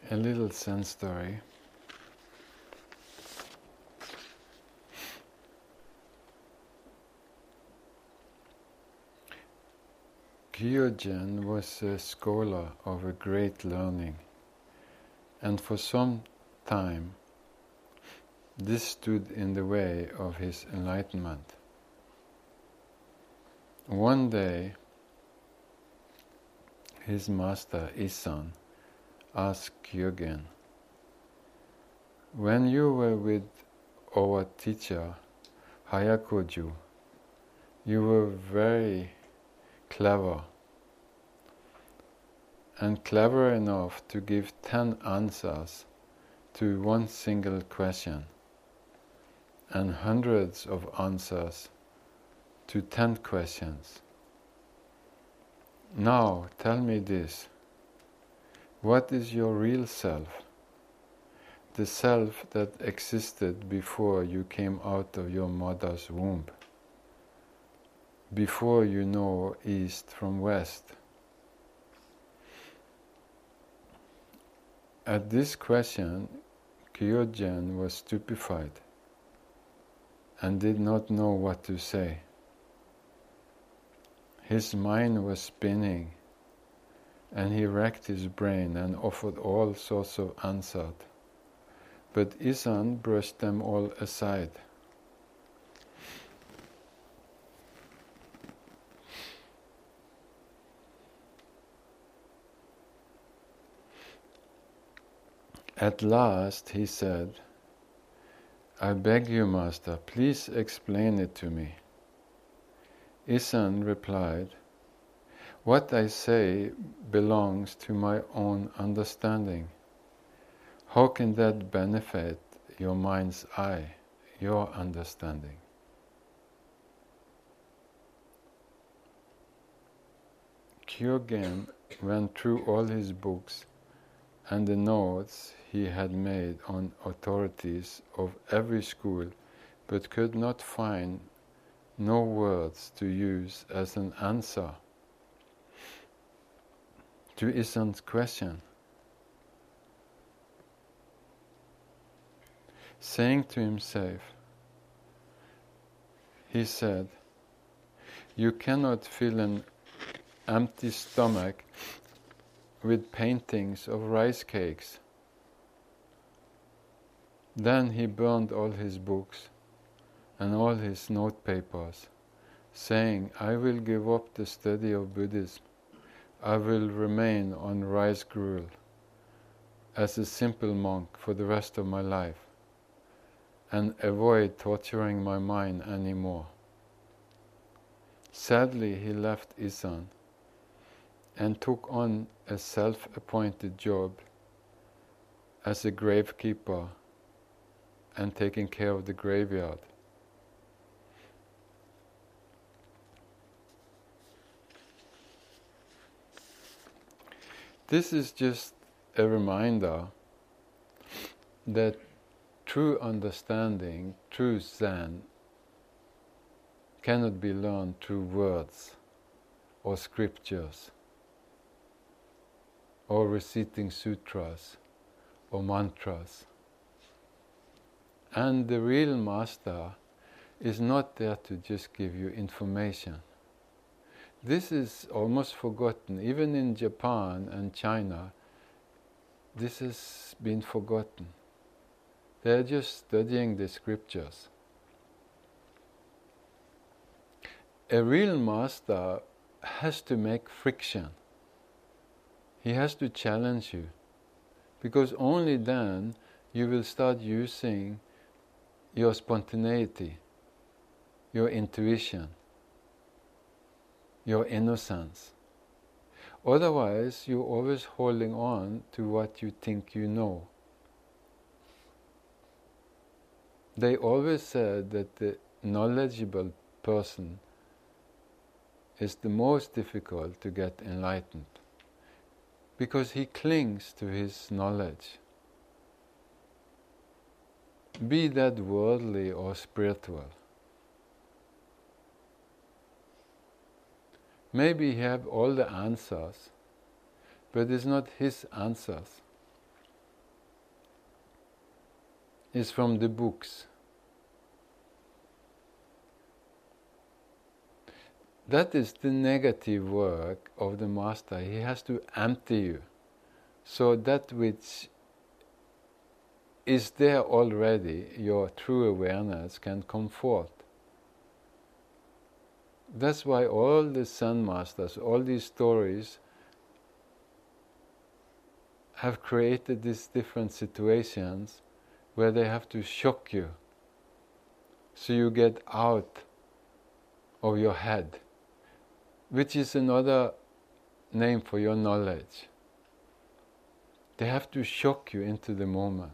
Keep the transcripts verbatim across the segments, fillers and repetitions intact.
A little Zen story. Gyojin was a scholar of a great learning, and for some time this stood in the way of his enlightenment. One day his master Isan asked Gyojin, "When you were with our teacher Hayakoju, you were very clever, and clever enough to give ten answers to one single question, and hundreds of answers to ten questions. Now tell me this, what is your real self? The self that existed before you came out of your mother's womb, before you know east from west." At this question, Gyojin was stupefied and did not know what to say. His mind was spinning, and he racked his brain and offered all sorts of answers, but Isan brushed them all aside. At last he said, "I beg you, Master, please explain it to me." Isan replied, "What I say belongs to my own understanding. How can that benefit your mind's eye, your understanding?" Gyojin went through all his books and the notes he had made on authorities of every school, but could not find no words to use as an answer to Isan's question. Saying to himself, he said, "You cannot fill an empty stomach with paintings of rice cakes." Then he burned all his books and all his note papers, saying, "I will give up the study of Buddhism. I will remain on rice gruel as a simple monk for the rest of my life and avoid torturing my mind anymore." Sadly, he left Isan and took on a self-appointed job as a gravekeeper and taking care of the graveyard. This is just a reminder that true understanding, true Zen, cannot be learned through words or scriptures or reciting sutras or mantras. And the real master is not there to just give you information. This is almost forgotten. Even in Japan and China, this has been forgotten. They're just studying the scriptures. A real master has to make friction. He has to challenge you, because only then you will start using your spontaneity, your intuition, your innocence. Otherwise, you're always holding on to what you think you know. They always said that the knowledgeable person is the most difficult to get enlightened, because he clings to his knowledge, be that worldly or spiritual. Maybe he have all the answers, but it's not his answers. is from the books. That is the negative work of the master. He has to empty you, so that which is there already, your true awareness, can come forth. That's why all the Zen masters, all these stories, have created these different situations where they have to shock you, so you get out of your head, which is another name for your knowledge. They have to shock you into the moment.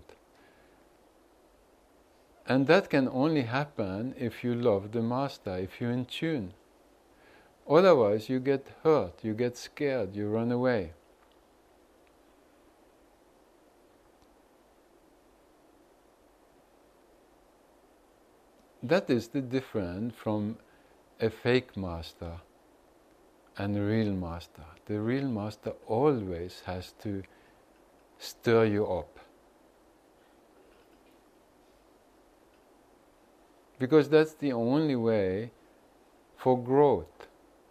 And that can only happen if you love the master, if you're in tune. Otherwise you get hurt, you get scared, you run away. That is the difference from a fake master and a real master. The real master always has to stir you up. Because that's the only way for growth.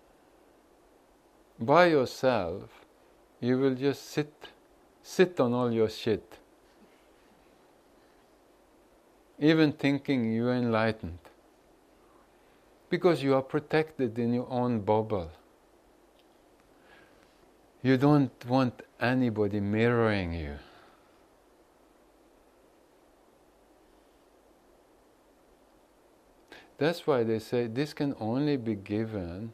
By yourself, you will just sit, sit on all your shit, even thinking you are enlightened, because you are protected in your own bubble. You don't want anybody mirroring you. That's why they say this can only be given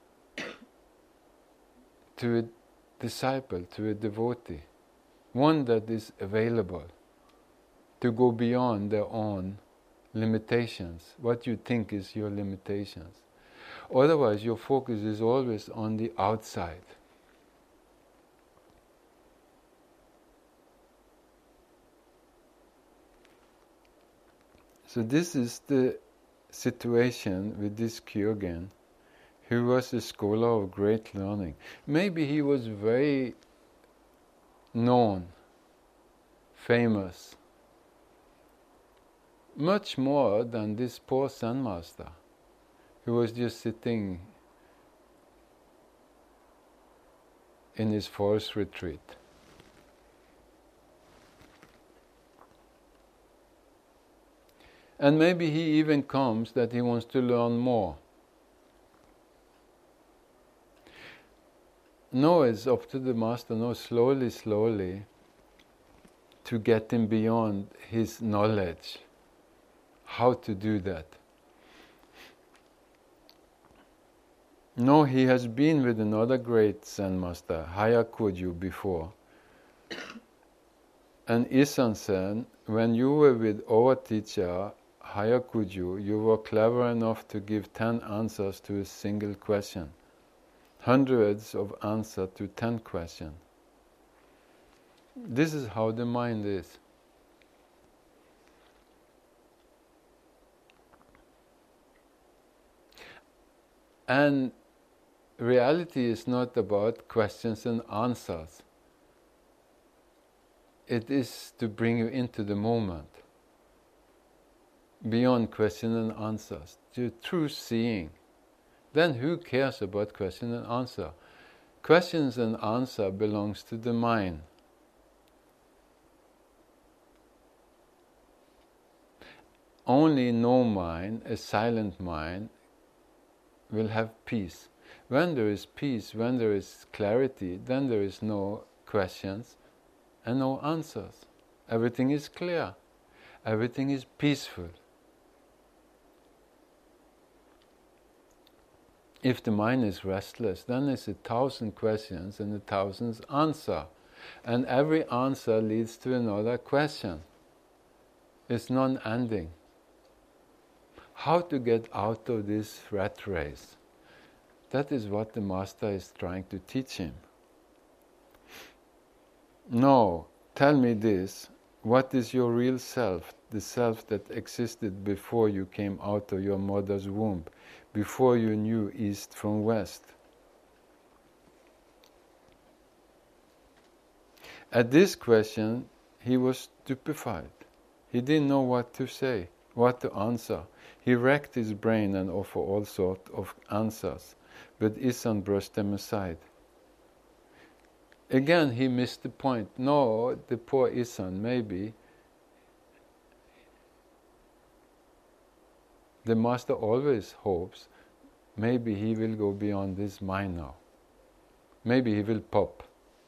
to a disciple, to a devotee, one that is available to go beyond their own limitations, what you think is your limitations. Otherwise, your focus is always on the outside. So this is the situation with this Kyogen, who was a scholar of great learning. Maybe he was very known, famous, much more than this poor Zen master, who was just sitting in his forest retreat. And maybe he even comes that he wants to learn more. No, it's up to the master, no, slowly, slowly, to get him beyond his knowledge, how to do that. No, he has been with another great Zen master, Hyakuju, before. And Isan said, when you were with our teacher, Hyakuju, you were clever enough to give ten answers to a single question. Hundreds of answers to ten questions. This is how the mind is. And reality is not about questions and answers. It is to bring you into the moment, beyond question and answers, to true seeing. Then who cares about question and answer? Questions and answer belongs to the mind. Only no mind, a silent mind, will have peace. When there is peace, when there is clarity, then there is no questions and no answers. Everything is clear. Everything is peaceful. If the mind is restless, then there's a thousand questions and a thousand answers. And every answer leads to another question. It's non-ending. How to get out of this rat race? That is what the master is trying to teach him. No, tell me this. What is your real self? The self that existed before you came out of your mother's womb, before you knew east from west. At this question, he was stupefied. He didn't know what to say, what to answer. He racked his brain and offered all sorts of answers, but Isan brushed them aside. Again, he missed the point. No, the poor Isan, maybe the master always hopes, maybe he will go beyond this mind now. Maybe he will pop.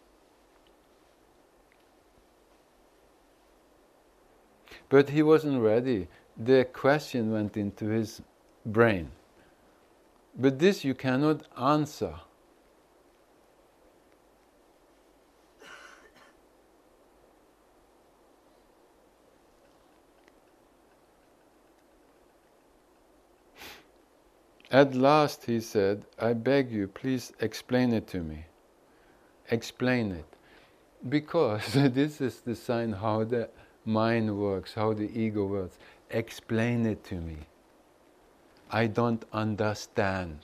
But he wasn't ready. The question went into his brain. But this you cannot answer. At last he said, I beg you, please explain it to me. Explain it. Because this is the sign how the mind works, how the ego works. Explain it to me. I don't understand.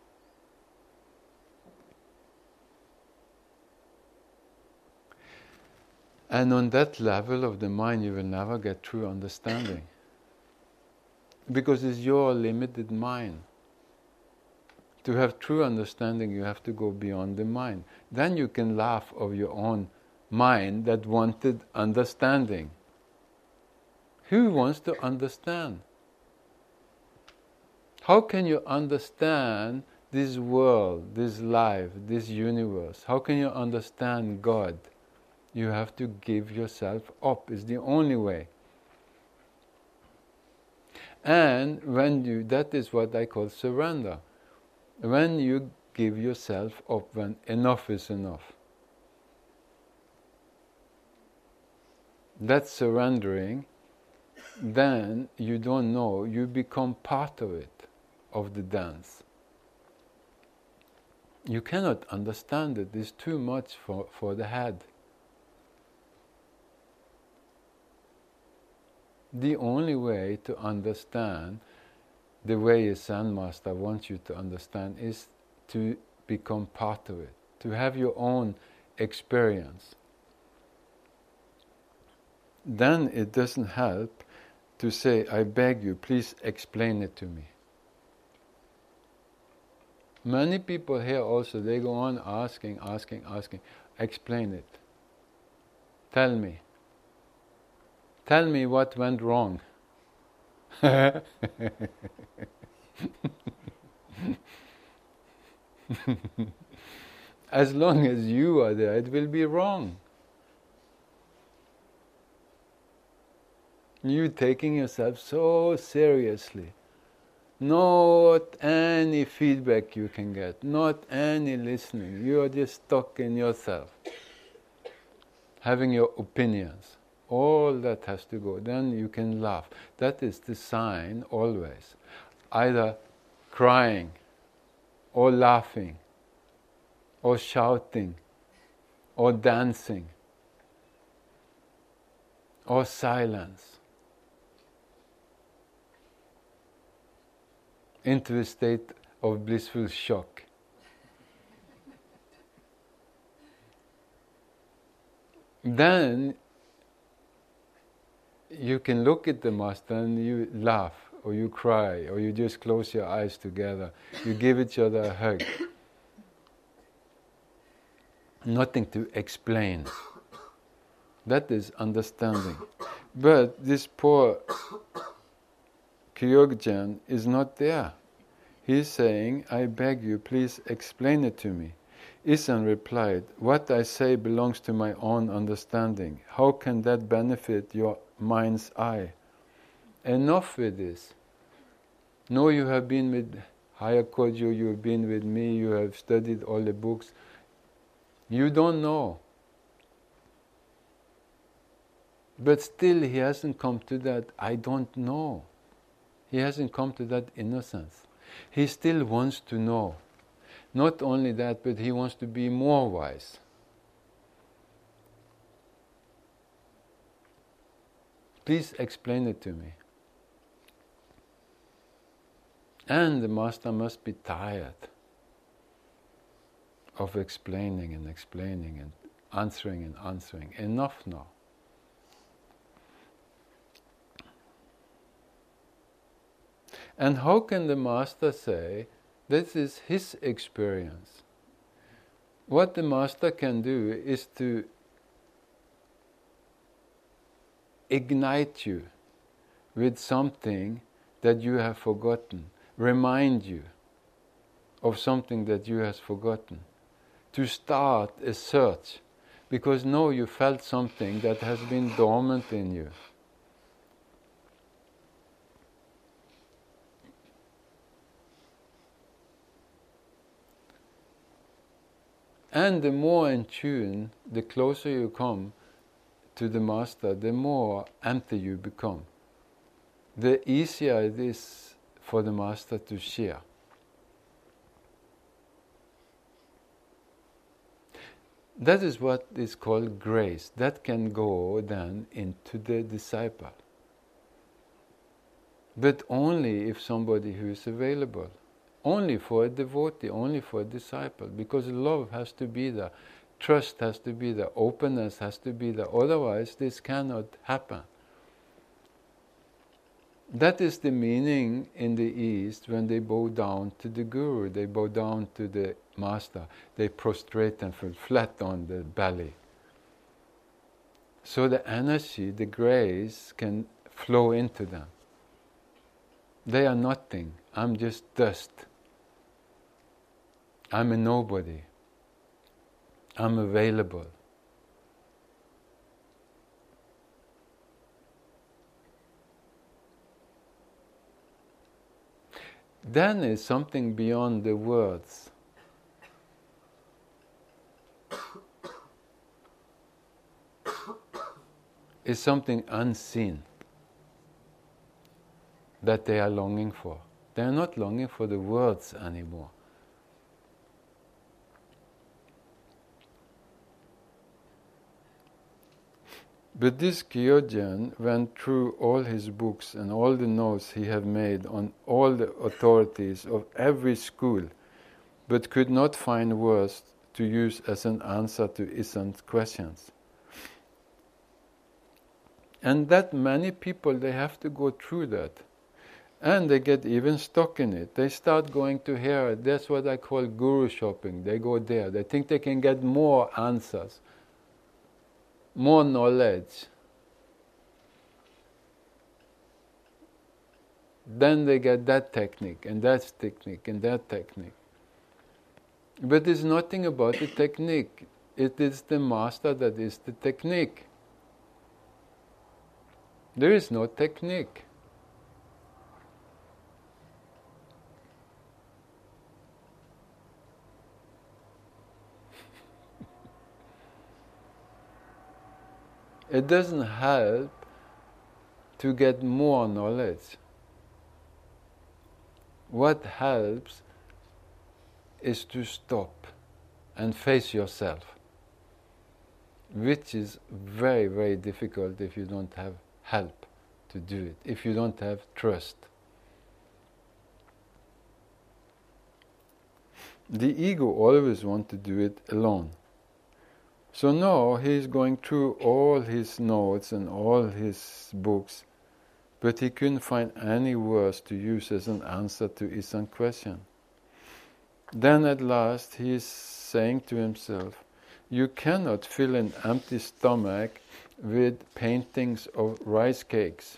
And on that level of the mind you will never get true understanding. Because it's your limited mind. To have true understanding you have to go beyond the mind. Then you can laugh of your own mind that wanted understanding. Who wants to understand? How can you understand this world, this life, this universe? How can you understand God? You have to give yourself up. It's the only way. And when you, that is what I call surrender. When you give yourself up, when enough is enough. That's surrendering. Then you don't know, you become part of it, of the dance. You cannot understand it, it's too much for, for the head. The only way to understand, the way a Zen master wants you to understand, is to become part of it, to have your own experience. Then it doesn't help to say, I beg you, please explain it to me. Many people here also, they go on asking, asking, asking, explain it. Tell me. Tell me what went wrong. As long as you are there, it will be wrong. You taking yourself so seriously. Not any feedback you can get, not any listening. You are just stuck in yourself, having your opinions. All that has to go. Then you can laugh. That is the sign always. Either crying, or laughing, or shouting, or dancing, or silence. Into a state of blissful shock. Then you can look at the master and you laugh, or you cry, or you just close your eyes together. You give each other a hug. Nothing to explain. That is understanding. But this poor Kyogjen is not there. He's saying, I beg you, please explain it to me. Isan replied, what I say belongs to my own understanding. How can that benefit your mind's eye? Enough with this. No, you have been with Hayakojo, you have been with me, you have studied all the books. You don't know. But still he hasn't come to that, I don't know. He hasn't come to that innocence. He still wants to know. Not only that, but he wants to be more wise. Please explain it to me. And the master must be tired of explaining and explaining and answering and answering. Enough now. And how can the master say, this is his experience? What the master can do is to ignite you with something that you have forgotten, remind you of something that you have forgotten, to start a search, because now you felt something that has been dormant in you. And the more in tune, the closer you come to the master, the more empty you become. The easier it is for the master to share. That is what is called grace. That can go then into the disciple. But only if somebody who is available. Only for a devotee, only for a disciple. Because love has to be there. Trust has to be there. Openness has to be there. Otherwise, this cannot happen. That is the meaning in the East when they bow down to the Guru. They bow down to the master. They prostrate and fall flat on the belly. So the energy, the grace can flow into them. They are nothing. I'm just dust. I'm a nobody. I'm available. Then is something beyond the words. Is something unseen that they are longing for. They are not longing for the words anymore. But this Gyojin went through all his books and all the notes he had made on all the authorities of every school, but could not find words to use as an answer to Isan's questions. And that many people, they have to go through that. And they get even stuck in it. They start going to here. That's what I call guru shopping. They go there. They think they can get more answers, more knowledge. Then they get that technique, and that technique, and that technique. But it's nothing about the technique. It is the master that is the technique. There is no technique. It doesn't help to get more knowledge. What helps is to stop and face yourself, which is very, very difficult if you don't have help to do it, if you don't have trust. The ego always wants to do it alone. So now he is going through all his notes and all his books, but he couldn't find any words to use as an answer to Isan's question. Then at last he is saying to himself, you cannot fill an empty stomach with paintings of rice cakes.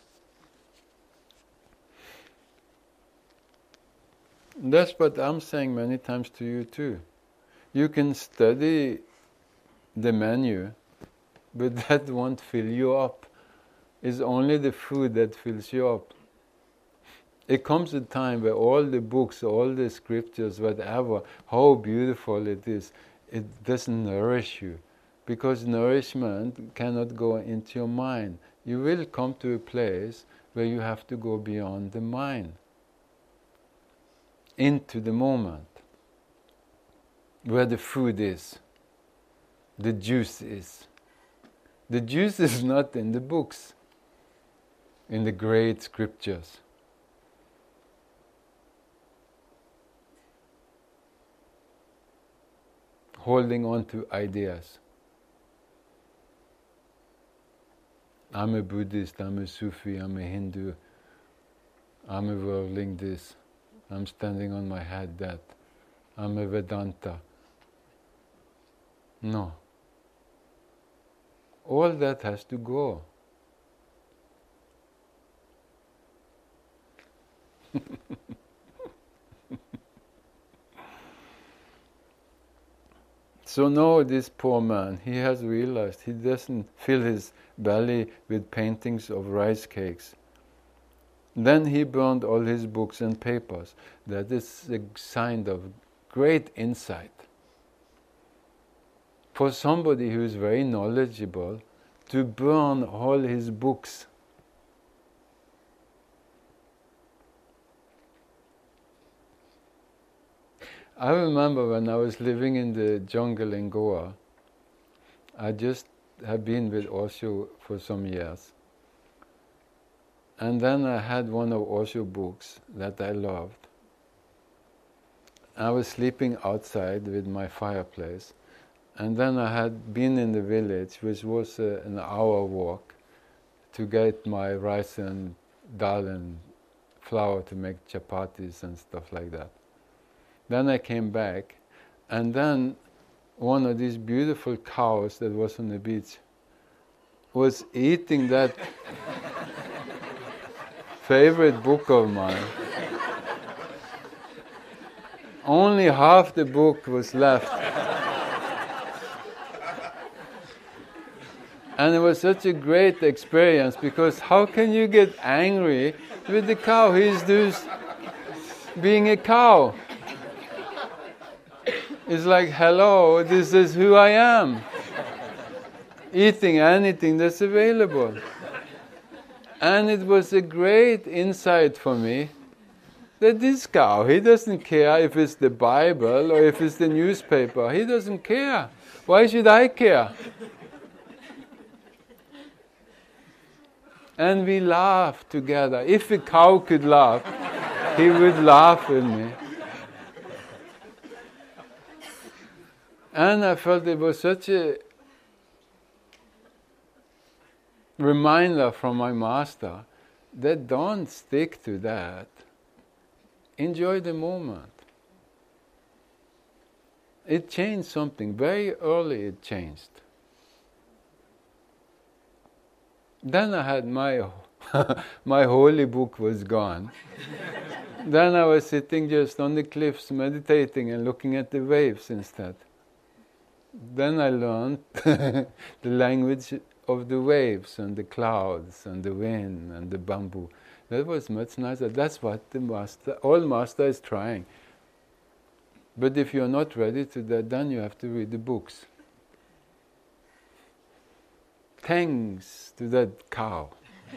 That's what I'm saying many times to you too. You can study the menu, but that won't fill you up. It's only the food that fills you up. It comes a time where all the books, all the scriptures, whatever, how beautiful it is, it doesn't nourish you. Because nourishment cannot go into your mind. You will come to a place where you have to go beyond the mind, into the moment, where the food is, the juice is. The juice is not in the books, in the great scriptures. Holding on to ideas. I'm a Buddhist, I'm a Sufi, I'm a Hindu. I'm a whirling this, I'm standing on my head that, I'm a Vedanta. No. All that has to go. So now this poor man, he has realized he doesn't fill his belly with paintings of rice cakes. Then he burned all his books and papers. That is a sign of great insight. For somebody who is very knowledgeable, to burn all his books. I remember when I was living in the jungle in Goa, I just had been with Osho for some years. And then I had one of Osho books that I loved. I was sleeping outside with my fireplace. And then I had been in the village, which was uh, an hour walk, to get my rice and dal and flour to make chapatis and stuff like that. Then I came back, and then one of these beautiful cows that was on the beach was eating that favorite book of mine. Only half the book was left. And it was such a great experience, because how can you get angry with the cow? He's just being a cow. It's like, hello, this is who I am. Eating anything that's available. And it was a great insight for me that this cow, he doesn't care if it's the Bible or if it's the newspaper. He doesn't care. Why should I care? And we laughed together. If a cow could laugh, he would laugh with me. And I felt it was such a reminder from my master that don't stick to that. Enjoy the moment. It changed something. Very early it changed. Then I had my my holy book was gone. Then I was sitting just on the cliffs meditating and looking at the waves instead. Then I learned the language of the waves and the clouds and the wind and the bamboo. That was much nicer. That's what the master, all master is trying. But if you're not ready to that, then you have to read the books. Thanks to that cow.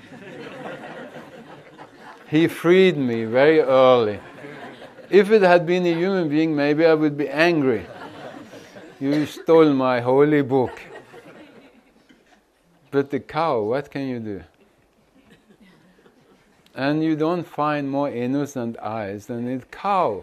He freed me very early. If it had been a human being, maybe I would be angry. You stole my holy book. But the cow, what can you do? And you don't find more innocent eyes than a cow.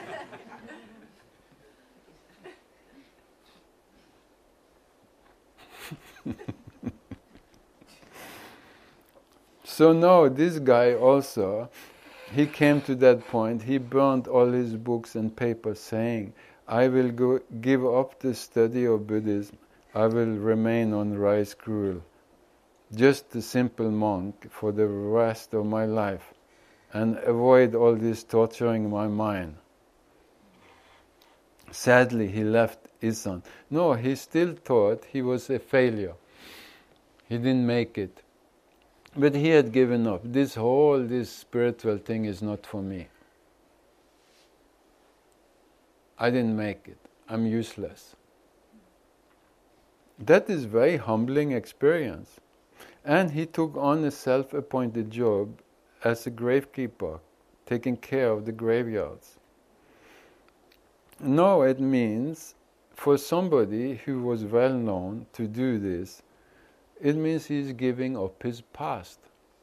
So no, this guy also, he came to that point, he burned all his books and papers saying, I will go give up the study of Buddhism, I will remain on rice gruel, just a simple monk for the rest of my life, and avoid all this torturing my mind. Sadly, he left Isan. No, he still thought he was a failure. He didn't make it. But he had given up. This whole, this spiritual thing is not for me. I didn't make it. I'm useless. That is very humbling experience. And he took on a self-appointed job as a gravekeeper, taking care of the graveyards. No, it means for somebody who was well known to do this, it means he's giving up his past.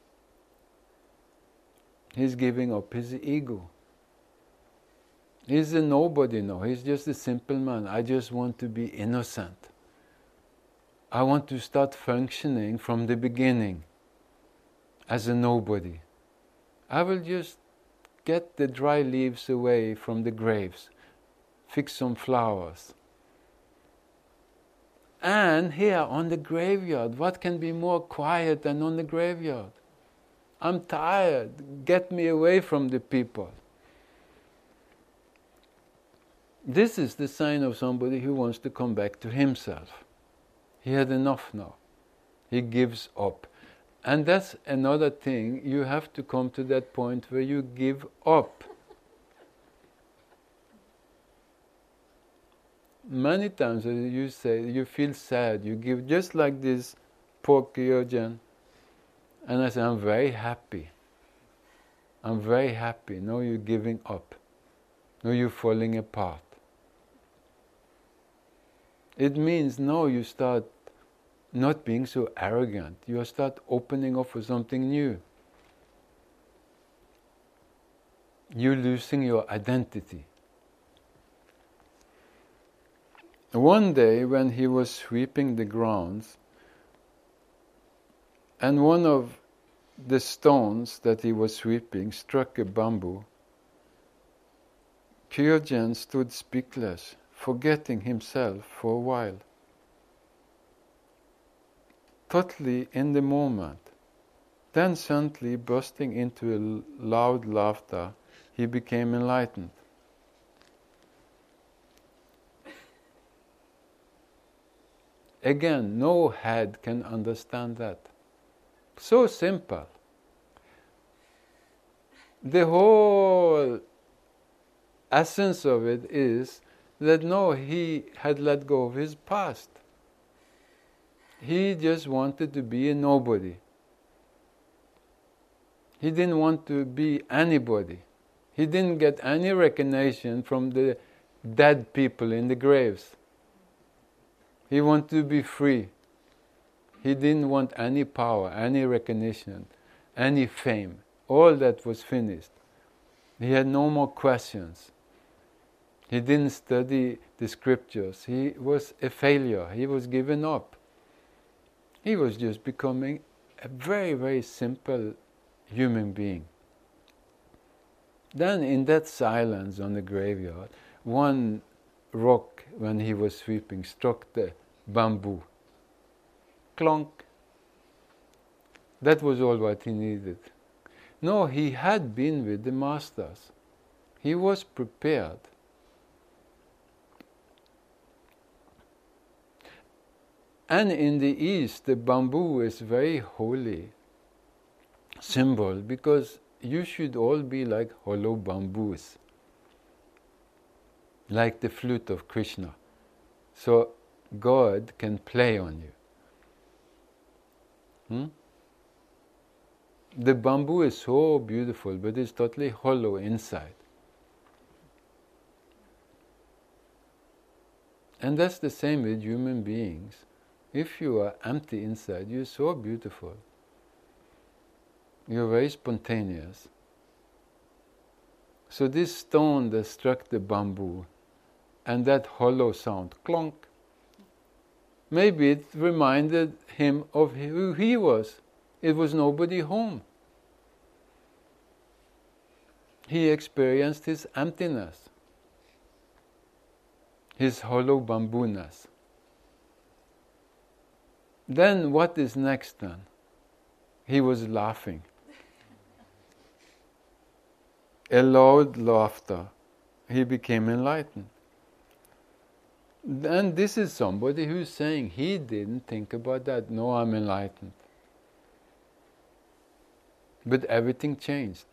He's giving up his ego. He's a nobody now. He's just a simple man. I just want to be innocent. I want to start functioning from the beginning as a nobody. I will just get the dry leaves away from the graves, fix some flowers. And here on the graveyard, what can be more quiet than on the graveyard? I'm tired, get me away from the people. This is the sign of somebody who wants to come back to himself. He had enough now. He gives up. And that's another thing, you have to come to that point where you give up. Many times you say, you feel sad, you give, just like this poor Kyogen. And I say, I'm very happy. I'm very happy. No, you're giving up. No, you're falling apart. It means, no, you start not being so arrogant. You start opening up for something new. You're losing your identity. One day when he was sweeping the grounds, and one of the stones that he was sweeping struck a bamboo, Kyogen stood speechless, forgetting himself for a while. Totally in the moment. Then suddenly bursting into a loud laughter, he became enlightened. Again, no head can understand that. So simple. The whole essence of it is that no, he had let go of his past. He just wanted to be a nobody. He didn't want to be anybody. He didn't get any recognition from the dead people in the graves. He wanted to be free. He didn't want any power, any recognition, any fame. All that was finished. He had no more questions. He didn't study the scriptures. He was a failure. He was given up. He was just becoming a very, very simple human being. Then in that silence on the graveyard, one rock, when he was sweeping, struck the bamboo. Clonk. That was all what he needed. No, he had been with the masters. He was prepared. And in the East, the bamboo is very holy symbol, because you should all be like hollow bamboos, like the flute of Krishna. So God can play on you. Hmm? The bamboo is so beautiful, but it's totally hollow inside. And that's the same with human beings. If you are empty inside, you're so beautiful. You're very spontaneous. So this stone that struck the bamboo, and that hollow sound, clonk, maybe it reminded him of who he was. It was nobody home. He experienced his emptiness, his hollow bamboo-ness. Then what is next then? He was laughing. A loud laughter. He became enlightened. And this is somebody who's saying he didn't think about that. No, I'm enlightened. But everything changed.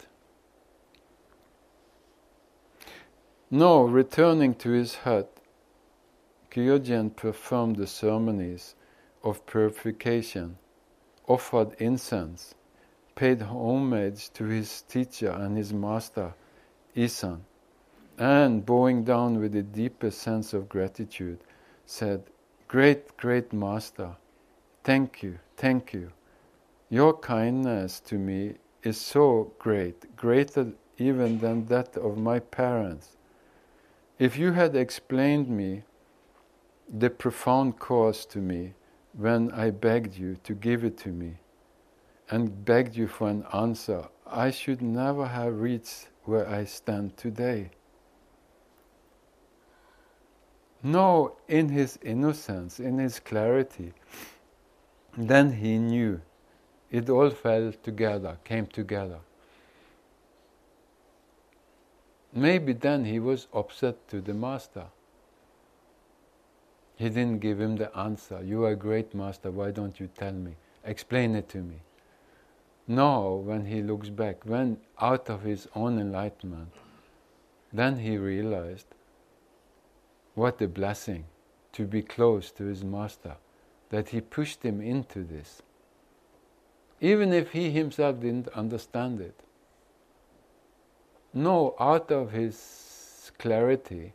No, returning to his hut, Kyogen performed the ceremonies of purification, offered incense, paid homage to his teacher and his master, Isan, and bowing down with the deepest sense of gratitude, said, "Great, great master, thank you, thank you. Your kindness to me is so great, greater even than that of my parents. If you had explained me the profound cause to me when I begged you to give it to me, and begged you for an answer, I should never have reached where I stand today. No, in his innocence, in his clarity, then he knew. It all fell together, came together. Maybe then he was upset to the master. He didn't give him the answer. You are a great master, why don't you tell me? Explain it to me. No, when he looks back, when out of his own enlightenment, then he realized what a blessing to be close to his master, that he pushed him into this. Even if he himself didn't understand it. No, out of his clarity,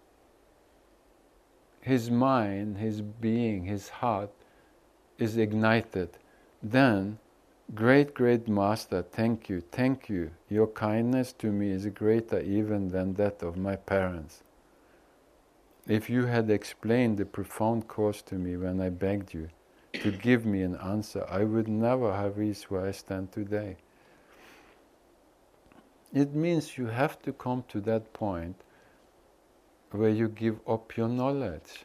his mind, his being, his heart is ignited. Then, great, great master, thank you, thank you. Your kindness to me is greater even than that of my parents. If you had explained the profound cause to me when I begged you to give me an answer, I would never have reached where I stand today. It means you have to come to that point where you give up your knowledge,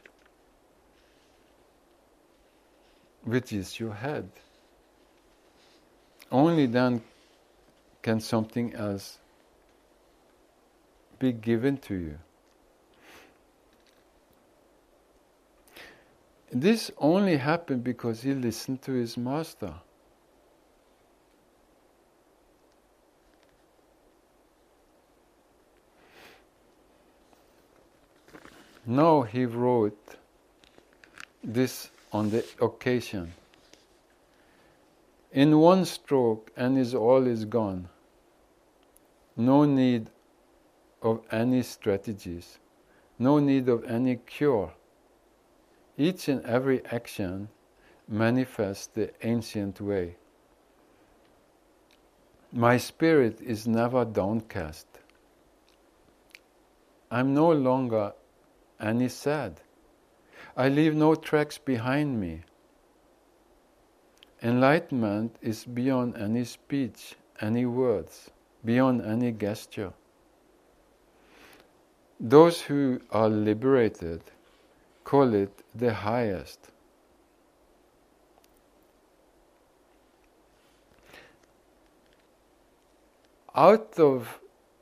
which is your head. Only then can something else be given to you. This only happened because he listened to his master. Now he wrote this on the occasion. In one stroke, and is all is gone. No need of any strategies, no need of any cure. Each and every action manifests the ancient way. My spirit is never downcast. I'm no longer any sad. I leave no tracks behind me. Enlightenment is beyond any speech, any words, beyond any gesture. Those who are liberated call it the highest. Out of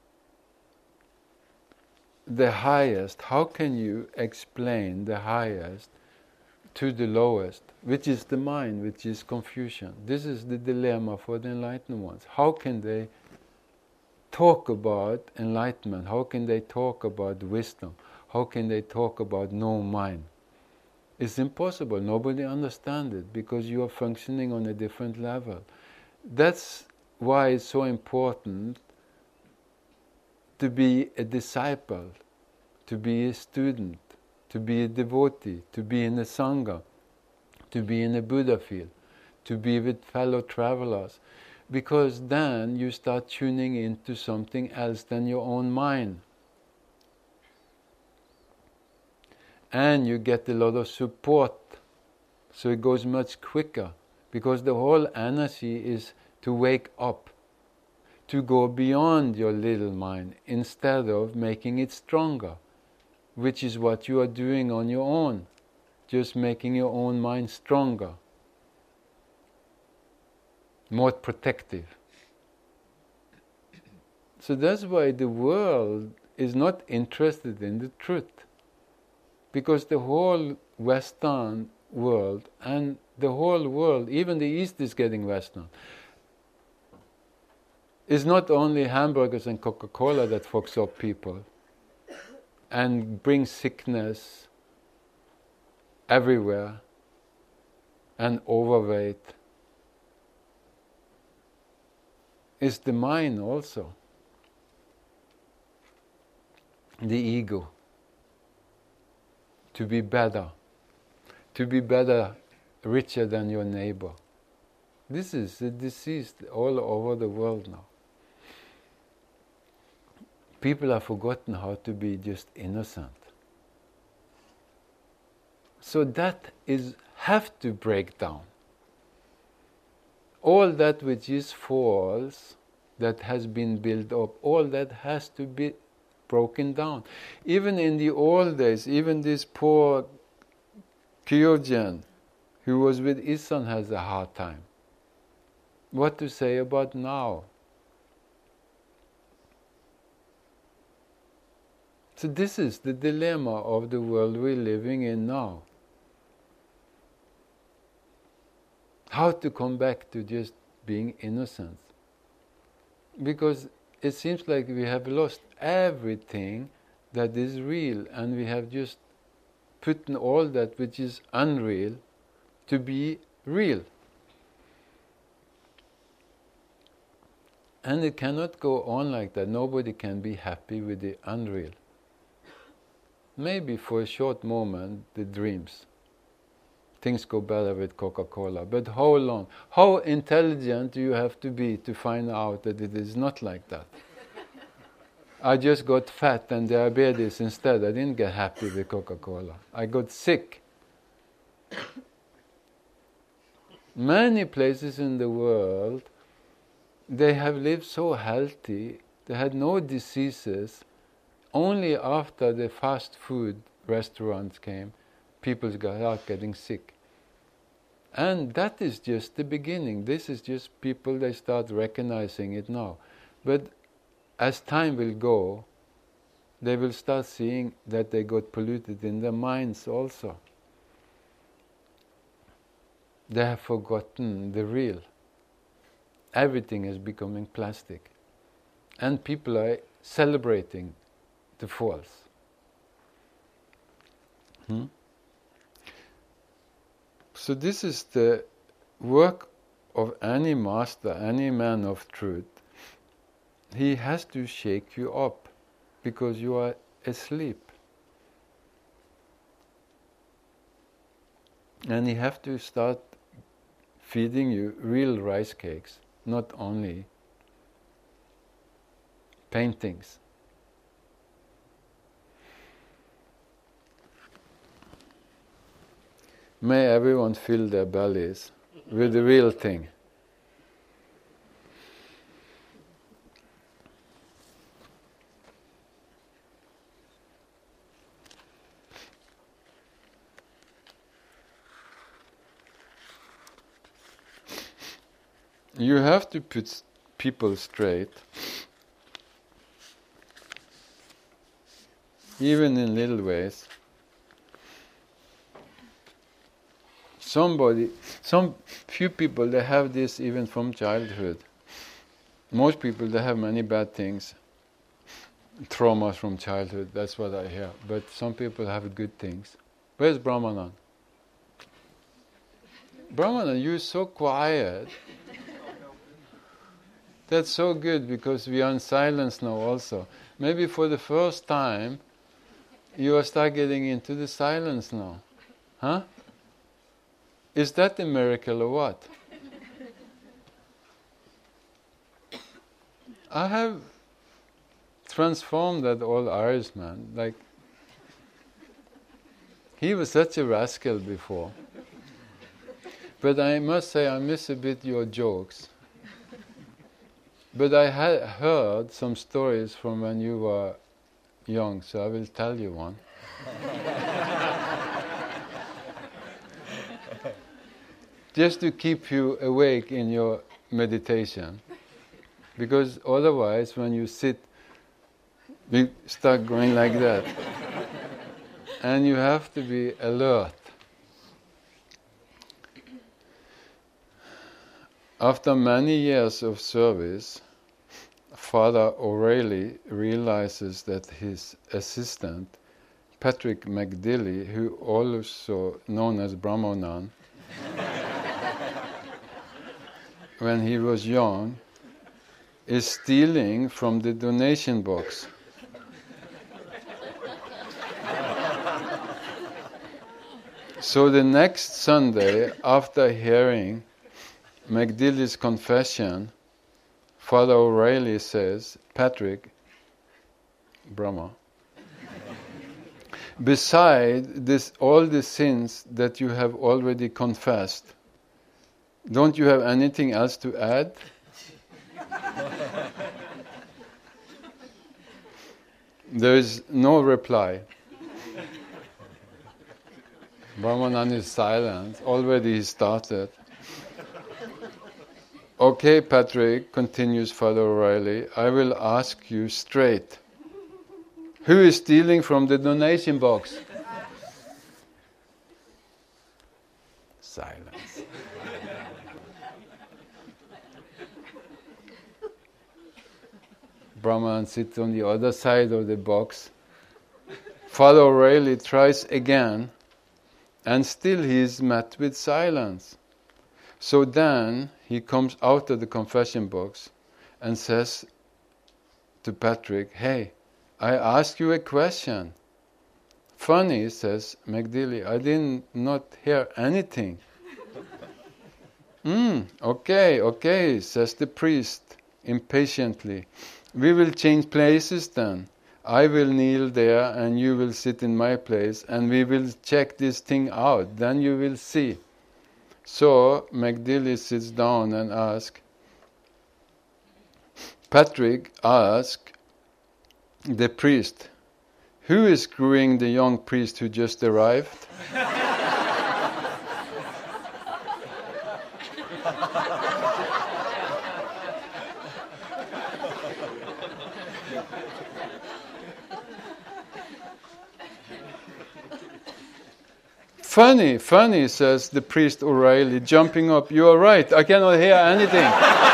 the highest, how can you explain the highest to the lowest, which is the mind, which is confusion? This is the dilemma for the enlightened ones. How can they talk about enlightenment? How can they talk about wisdom? How can they talk about no mind? It's impossible. Nobody understands it because you are functioning on a different level. That's why it's so important to be a disciple, to be a student, to be a devotee, to be in a sangha, to be in a Buddha field, to be with fellow travelers, because then you start tuning into something else than your own mind. And you get a lot of support, so it goes much quicker, because the whole energy is to wake up, to go beyond your little mind instead of making it stronger, which is what you are doing on your own, just making your own mind stronger, more protective. So that's why the world is not interested in the truth, because the whole Western world and the whole world, even the East is getting Western, is not only hamburgers and Coca-Cola that fucks up people and brings sickness everywhere and overweight. It's the mind also, the ego, to be better, to be better, richer than your neighbor. This is a disease all over the world now. People have forgotten how to be just innocent. So that is have to break down. all that which is false, that has been built up, all that has to be broken down. Even in the old days, even this poor Kyogen who was with Isan has a hard time. What to say about now? So this is the dilemma of the world we're living in now. How to come back to just being innocent? Because it seems like we have lost everything that is real, and we have just put in all that which is unreal to be real. And it cannot go on like that. Nobody can be happy with the unreal. Maybe for a short moment, the dreams. Things go better with Coca-Cola. But how long? How intelligent do you have to be to find out that it is not like that? I just got fat and diabetes instead. I didn't get happy with Coca-Cola. I got sick. Many places in the world, they have lived so healthy, they had no diseases. Only after the fast food restaurants came, people got out getting sick. And that is just the beginning. This is just people, they start recognizing it now. But as time will go, they will start seeing that they got polluted in their minds also. They have forgotten the real. Everything is becoming plastic. And people are celebrating the false. Hmm? So this is the work of any master, any man of truth. He has to shake you up because you are asleep. And he has to start feeding you real rice cakes, not only paintings. May everyone fill their bellies with the real thing. You have to put people straight, even in little ways. Somebody, some few people, they have this even from childhood. Most people, they have many bad things, traumas from childhood, that's what I hear. But some people have good things. Where's Brahmanan? Brahmanan, you're so quiet. That's so good because we are in silence now also. Maybe for the first time, you are start getting into the silence now. Huh? Is that a miracle or what? I have transformed that old Irishman. Like, he was such a rascal before. But I must say I miss a bit your jokes. But I had heard some stories from when you were young, so I will tell you one. Just to keep you awake in your meditation. Because otherwise, when you sit, you start going like that. And you have to be alert. After many years of service, Father O'Reilly realizes that his assistant, Patrick McDilly, who also known as Brahmanan, when he was young, is stealing from the donation box. So the next Sunday, after hearing McDilly's confession, Father O'Reilly says, Patrick, Brahma, beside this, all the sins that you have already confessed, Don't you have anything else to add? There is no reply. Brahmanan is silent. Already he started. Okay, Patrick, continues Father O'Reilly, I will ask you straight. Who is stealing from the donation box? Silence. Brahman sits on the other side of the box. Father O'Reilly tries again, and still he is met with silence. So then he comes out of the confession box and says to Patrick, hey, I ask you a question. Funny, says McDilly, I did not hear anything. Hmm, okay, okay, says the priest impatiently. We will change places then. I will kneel there and you will sit in my place and we will check this thing out. Then you will see. So McDilly sits down and asks, Patrick asks the priest, who is screwing the young priest who just arrived? Funny, funny, says the priest O'Reilly, jumping up. You are right, I cannot hear anything.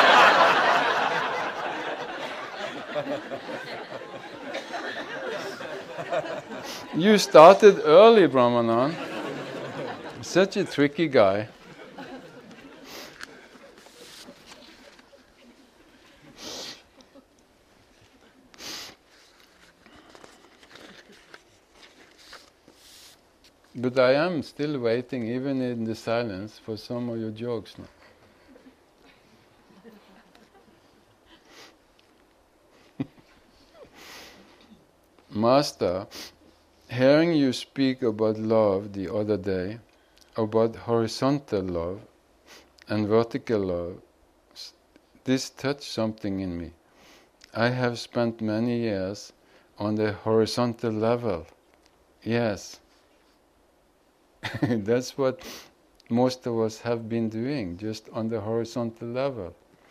You started early, Brahmanan. Such a tricky guy. But I am still waiting, even in the silence, for some of your jokes now. Master, hearing you speak about love the other day, about horizontal love and vertical love, this touched something in me. I have spent many years on the horizontal level. Yes. That's what most of us have been doing, just on the horizontal level.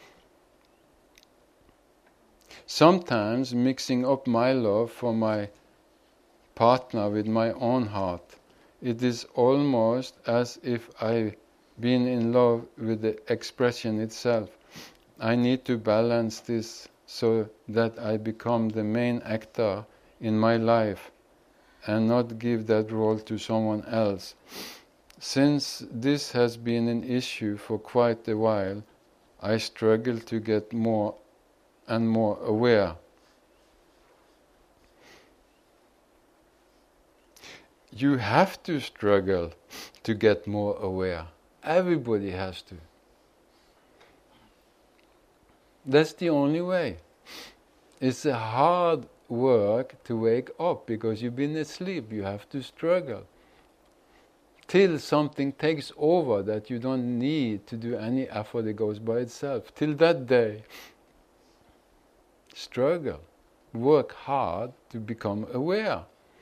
Sometimes mixing up my love for my partner with my own heart, it is almost as if I've been in love with the expression itself. I need to balance this so that I become the main actor in my life and not give that role to someone else. Since this has been an issue for quite a while, I struggle to get more and more aware. You have to struggle to get more aware. Everybody has to. That's the only way. It's a hard work to wake up because you've been asleep. You have to struggle till something takes over that you don't need to do any effort. It goes by itself. Till that day, struggle. Work hard to become aware.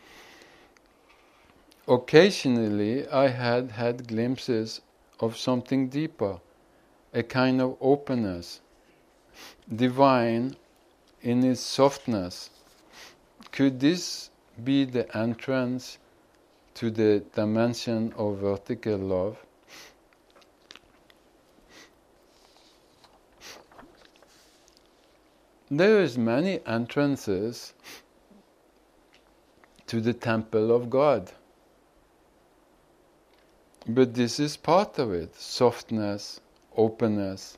Occasionally, I had had glimpses of something deeper, a kind of openness, divine in its softness. Could this be the entrance to the dimension of vertical love? There is many entrances to the temple of God. But this is part of it, softness, openness,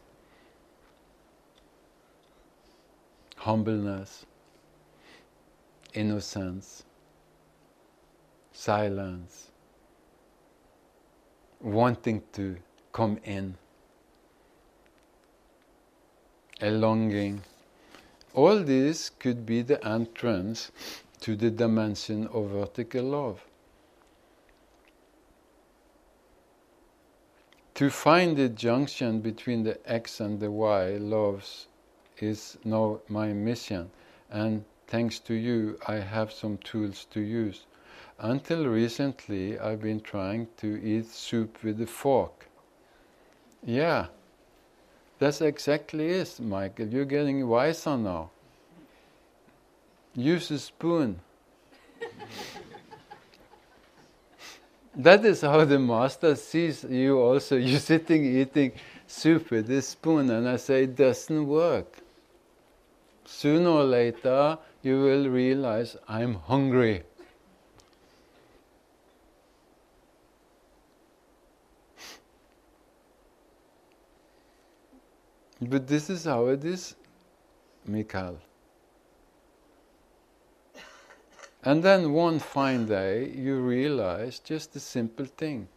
humbleness, innocence, silence, wanting to come in, a longing. All this could be the entrance to the dimension of vertical love. To find the junction between the X and the Y loves is now my mission, and thanks to you I have some tools to use. Until recently I've been trying to eat soup with a fork. Yeah, that's exactly it, Michael. You're getting wiser now. Use a spoon. That is how the master sees you also. You're sitting eating soup with this spoon, and I say it doesn't work. Sooner or later you will realize I'm hungry. But this is how it is, Mikhail. And then one fine day you realize just a simple thing.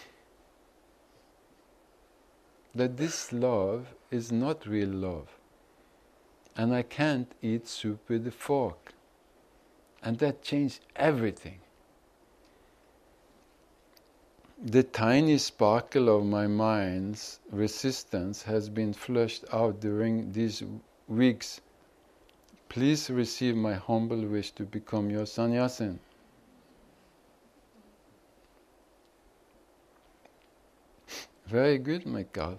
That this love is not real love. And I can't eat soup with a fork. And that changed everything. The tiny sparkle of my mind's resistance has been flushed out during these weeks. Please receive my humble wish to become your sannyasin. Very good, Mikhail.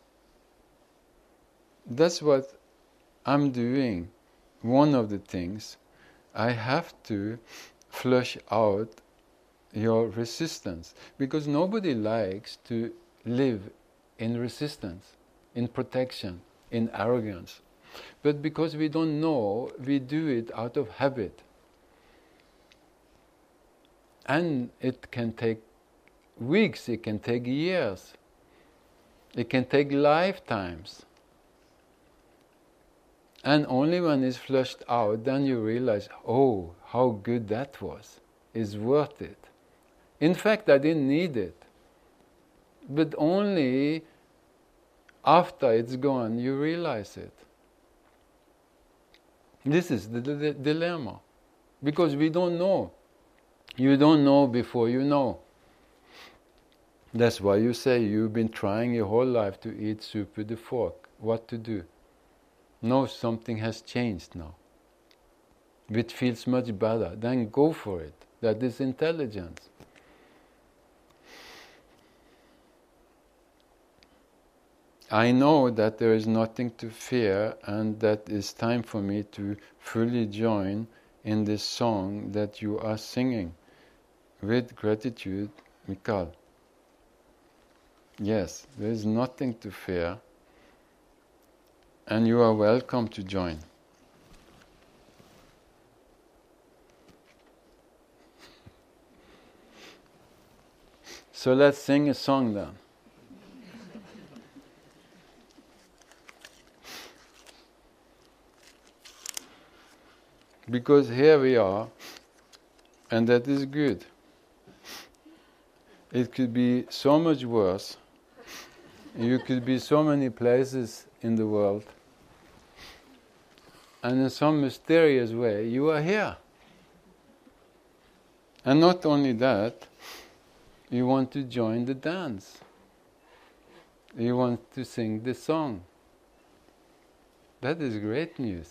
That's what I'm doing. One of the things, I have to flush out your resistance, because nobody likes to live in resistance, in protection, in arrogance. But because we don't know, we do it out of habit. And it can take weeks, it can take years, it can take lifetimes. And only when it's flushed out, then you realize, oh, how good that was. It's worth it. In fact, I didn't need it. But only after it's gone, you realize it. This is the, the, the dilemma. Because we don't know. You don't know before you know. That's why you say you've been trying your whole life to eat soup with a fork. What to do? No, something has changed now. It feels much better. Then go for it. That is intelligence. I know that there is nothing to fear, and that it's time for me to fully join in this song that you are singing. With gratitude, Mikhail. Yes, there is nothing to fear, and you are welcome to join. So let's sing a song then. Because here we are, and that is good. It could be so much worse. You could be so many places in the world, and in some mysterious way you are here. And not only that, you want to join the dance. You want to sing the song. That is great news.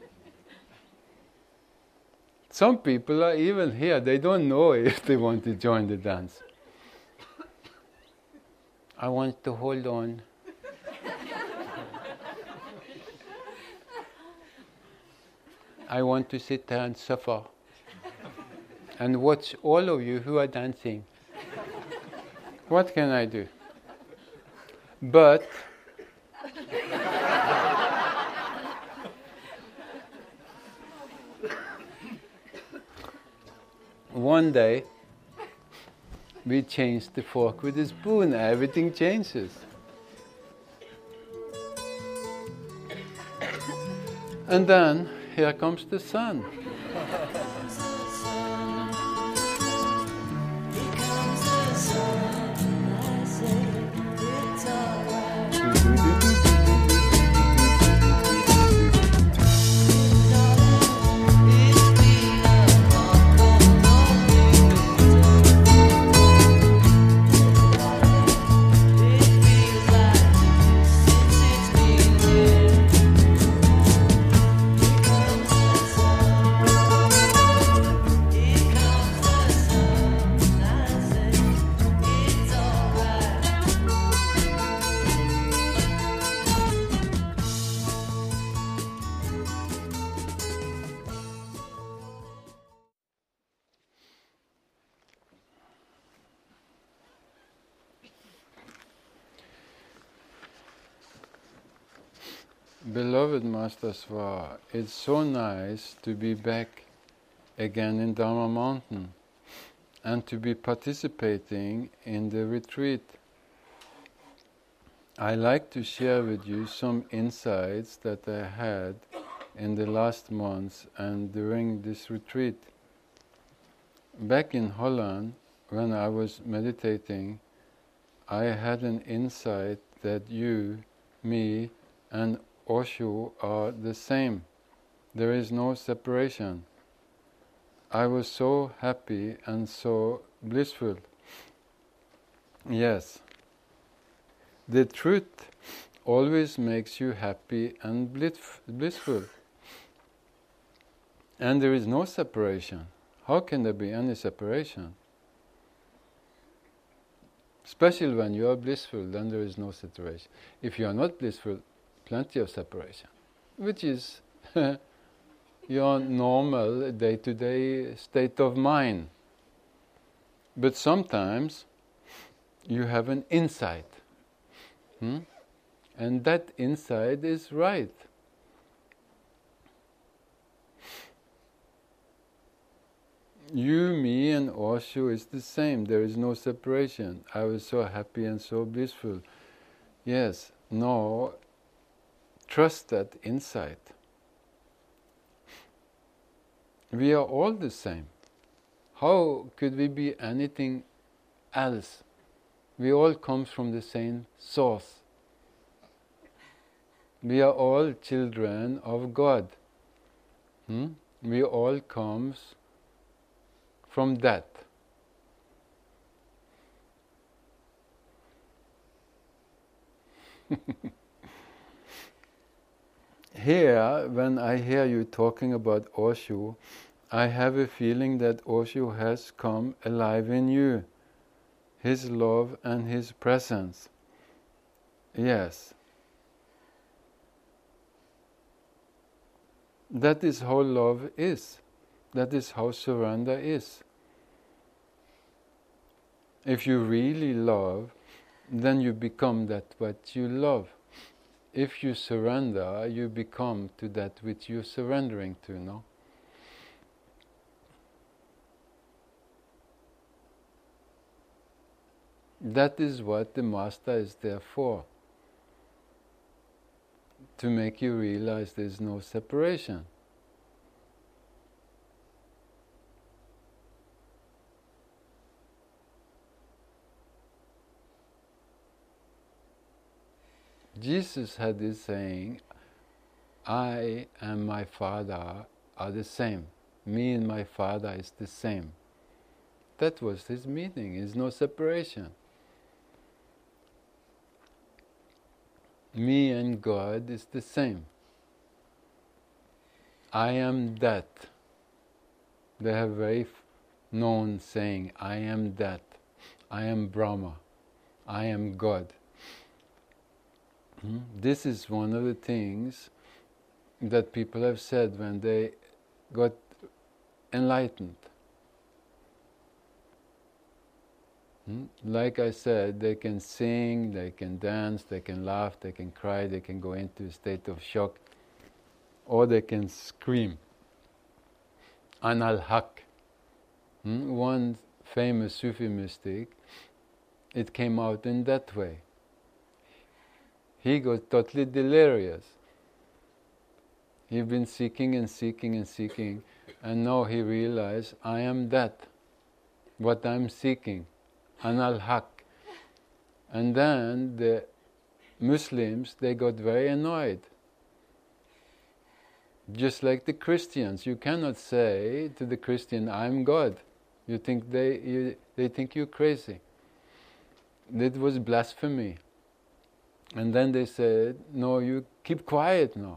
Some people are even here, they don't know if they want to join the dance. I want to hold on. I want to sit there and suffer and watch all of you who are dancing. What can I do? But one day we change the fork with the spoon, everything changes. And then here comes the sun. Beloved Master Swa, it's so nice to be back again in Dharma Mountain and to be participating in the retreat. I like to share with you some insights that I had in the last months and during this retreat. Back in Holland, when I was meditating, I had an insight that you, me, and Osho are the same. There is no separation. I was so happy and so blissful. Yes, the truth always makes you happy and blissful. And there is no separation. How can there be any separation? Especially when you are blissful, then there is no separation. If you are not blissful, plenty of separation, which is your normal day-to-day state of mind. But sometimes you have an insight, hmm? and that insight is right. You, me, and Osho is the same. There is no separation. I was so happy and so blissful. Yes, no, trust that insight. We are all the same. How could we be anything else? We all come from the same source. We are all children of God. Hmm? We all come from that. Here, when I hear you talking about Osho, I have a feeling that Osho has come alive in you. His love and his presence. Yes. That is how love is. That is how surrender is. If you really love, then you become that what you love. If you surrender, you become to that which you're surrendering to, no? That is what the Master is there for. To make you realize there's no separation. Jesus had this saying, I and my Father are the same. Me and my Father is the same. That was his meaning. There's no separation. Me and God is the same. I am that. They have a very known saying, I am that. I am Brahma. I am God. Hmm? This is one of the things that people have said when they got enlightened. Hmm? Like I said, they can sing, they can dance, they can laugh, they can cry, they can go into a state of shock, or they can scream. Anal Haq. Hmm? One famous Sufi mystic, it came out in that way. He got totally delirious. He'd been seeking and seeking and seeking, and now he realized, I am that, what I'm seeking. Anal Haq. And then the Muslims, they got very annoyed. Just like the Christians, you cannot say to the Christian, I'm God. You think they, you, they think you're crazy. That was blasphemy. And then they said, no, you keep quiet now.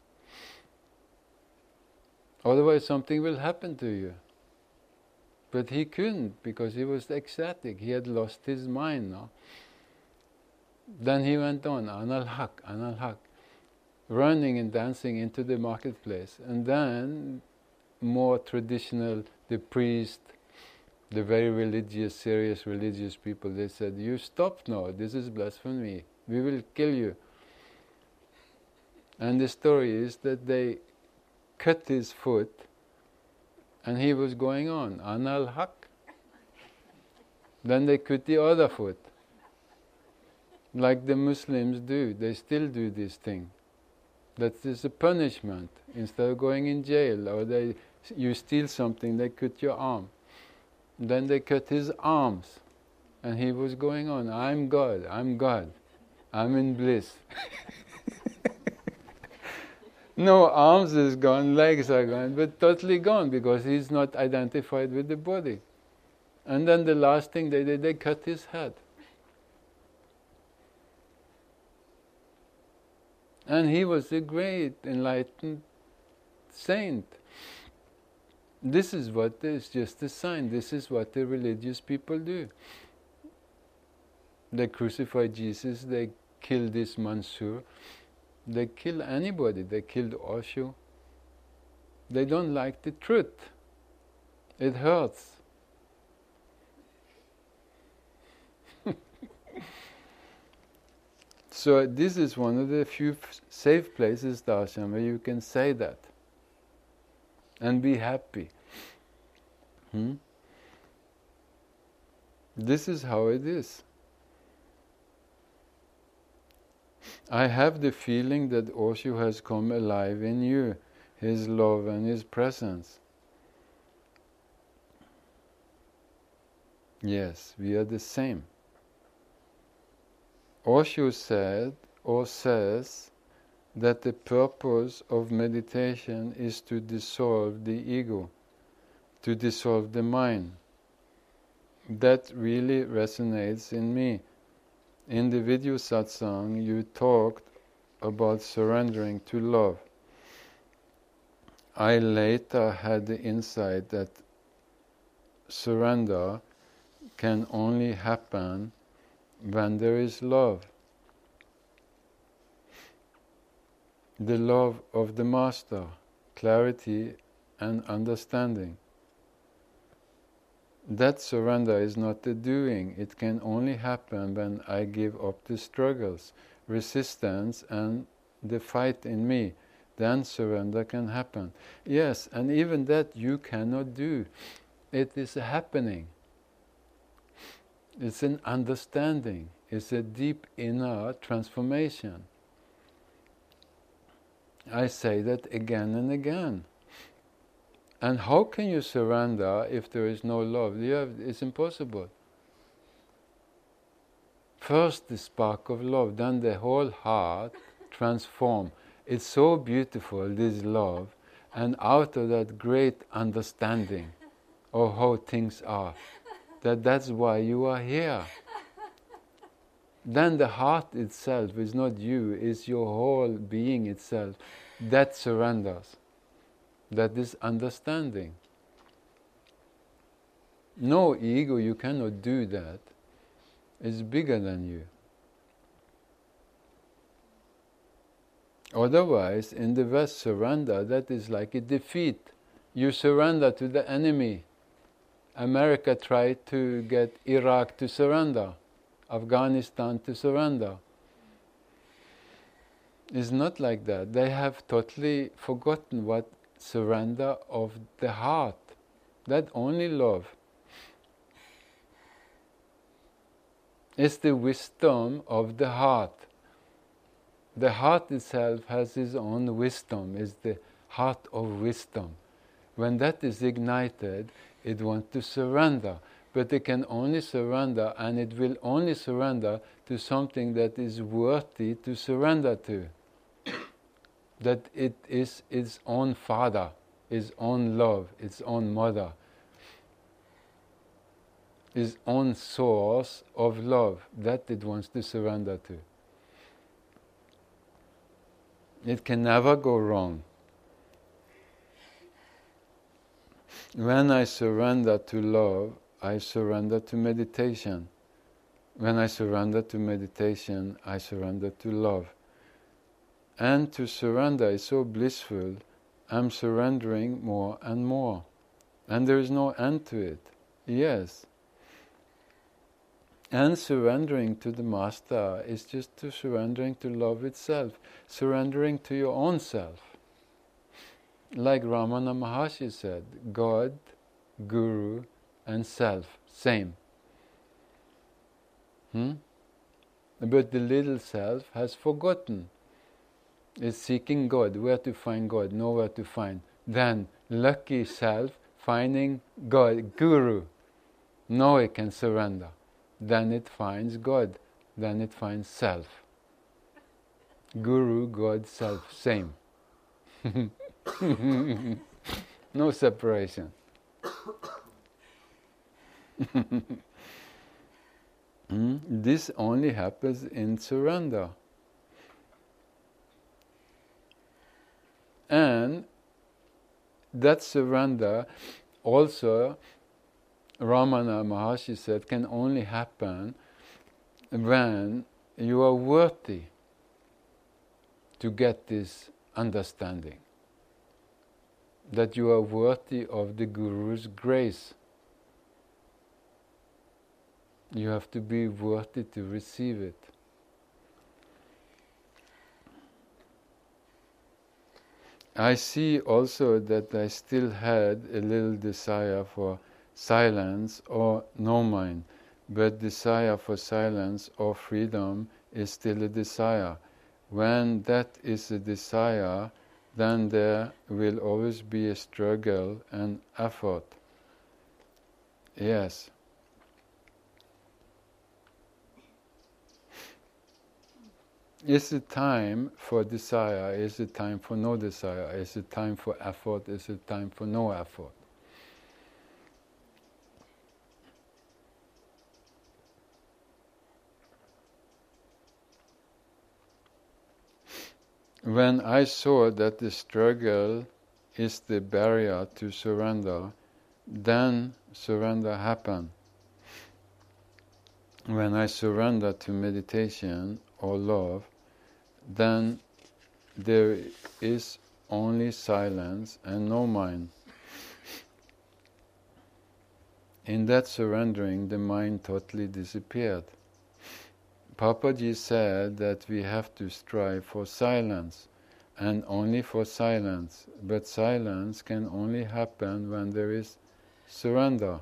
Otherwise something will happen to you. But he couldn't, because he was ecstatic. He had lost his mind now. Then he went on, Anal Haq, Anal Haq, running and dancing into the marketplace. And then more traditional, the priest, the very religious, serious religious people, they said, you stop now, this is blasphemy, we will kill you. And the story is that they cut his foot and he was going on, Anal Haq. Then they cut the other foot. Like the Muslims do, they still do this thing. That is a punishment. Instead of going in jail, or they, you steal something, they cut your arm. Then they cut his arms. And he was going on, I'm God, I'm God, I'm in bliss. No, arms is gone, legs are gone, but totally gone because he's not identified with the body. And then the last thing they did, they cut his head. And he was a great enlightened saint. This is what is just a sign. This is what the religious people do. They crucify Jesus, they kill this Mansur, they kill anybody, they killed Osho. They don't like the truth. It hurts. So this is one of the few f- safe places, Darshan, where you can say that and be happy. Hmm? This is how it is. I have the feeling that Osho has come alive in you, his love and his presence. Yes, we are the same. Osho said or says that the purpose of meditation is to dissolve the ego, to dissolve the mind. That really resonates in me. In the video satsang, you talked about surrendering to love. I later had the insight that surrender can only happen when there is love. The love of the Master, clarity and understanding. That surrender is not the doing. It can only happen when I give up the struggles, resistance and the fight in me. Then surrender can happen. Yes, and even that you cannot do. It is a happening. It's an understanding. It's a deep inner transformation. I say that again and again. And how can you surrender if there is no love? You have, it's impossible. First the spark of love, then the whole heart transform. It's so beautiful, this love, and out of that great understanding of how things are, that that's why you are here. Then the heart itself is not you, it's your whole being itself that surrenders. That is understanding. No ego, you cannot do that. It's bigger than you. Otherwise, in the West, surrender, that is like a defeat. You surrender to the enemy. America tried to get Iraq to surrender, Afghanistan to surrender. It's not like that. They have totally forgotten what surrender of the heart, that only love. It's the wisdom of the heart. The heart itself has its own wisdom, is the heart of wisdom. When that is ignited, it wants to surrender. But it can only surrender, and it will only surrender to something that is worthy to surrender to. That it is its own father, its own love, its own mother, its own source of love, that it wants to surrender to. It can never go wrong. When I surrender to love, I surrender to meditation. When I surrender to meditation, I surrender to love. And to surrender is so blissful, I'm surrendering more and more. And there is no end to it. Yes. And surrendering to the Master is just to surrendering to love itself, surrendering to your own self. Like Ramana Maharshi said, God, Guru and self, same. Hmm? But the little self has forgotten. Is seeking God, where to find God, nowhere to find. Then lucky self finding God, Guru. Now it can surrender. Then it finds God. Then it finds self. Guru, God, self, same. No separation. Hmm? This only happens in surrender. And that surrender also, Ramana Maharshi said, can only happen when you are worthy to get this understanding. That you are worthy of the Guru's grace. You have to be worthy to receive it. I see also that I still had a little desire for silence or no mind, but desire for silence or freedom is still a desire. When that is a desire, then there will always be a struggle and effort. Yes. Is it time for desire? Is it time for no desire? Is it time for effort? Is it time for no effort? When I saw that the struggle is the barrier to surrender, then surrender happened. When I surrender to meditation or love, then there is only silence and no mind. In that surrendering, the mind totally disappeared. Papaji said that we have to strive for silence, and only for silence. But silence can only happen when there is surrender.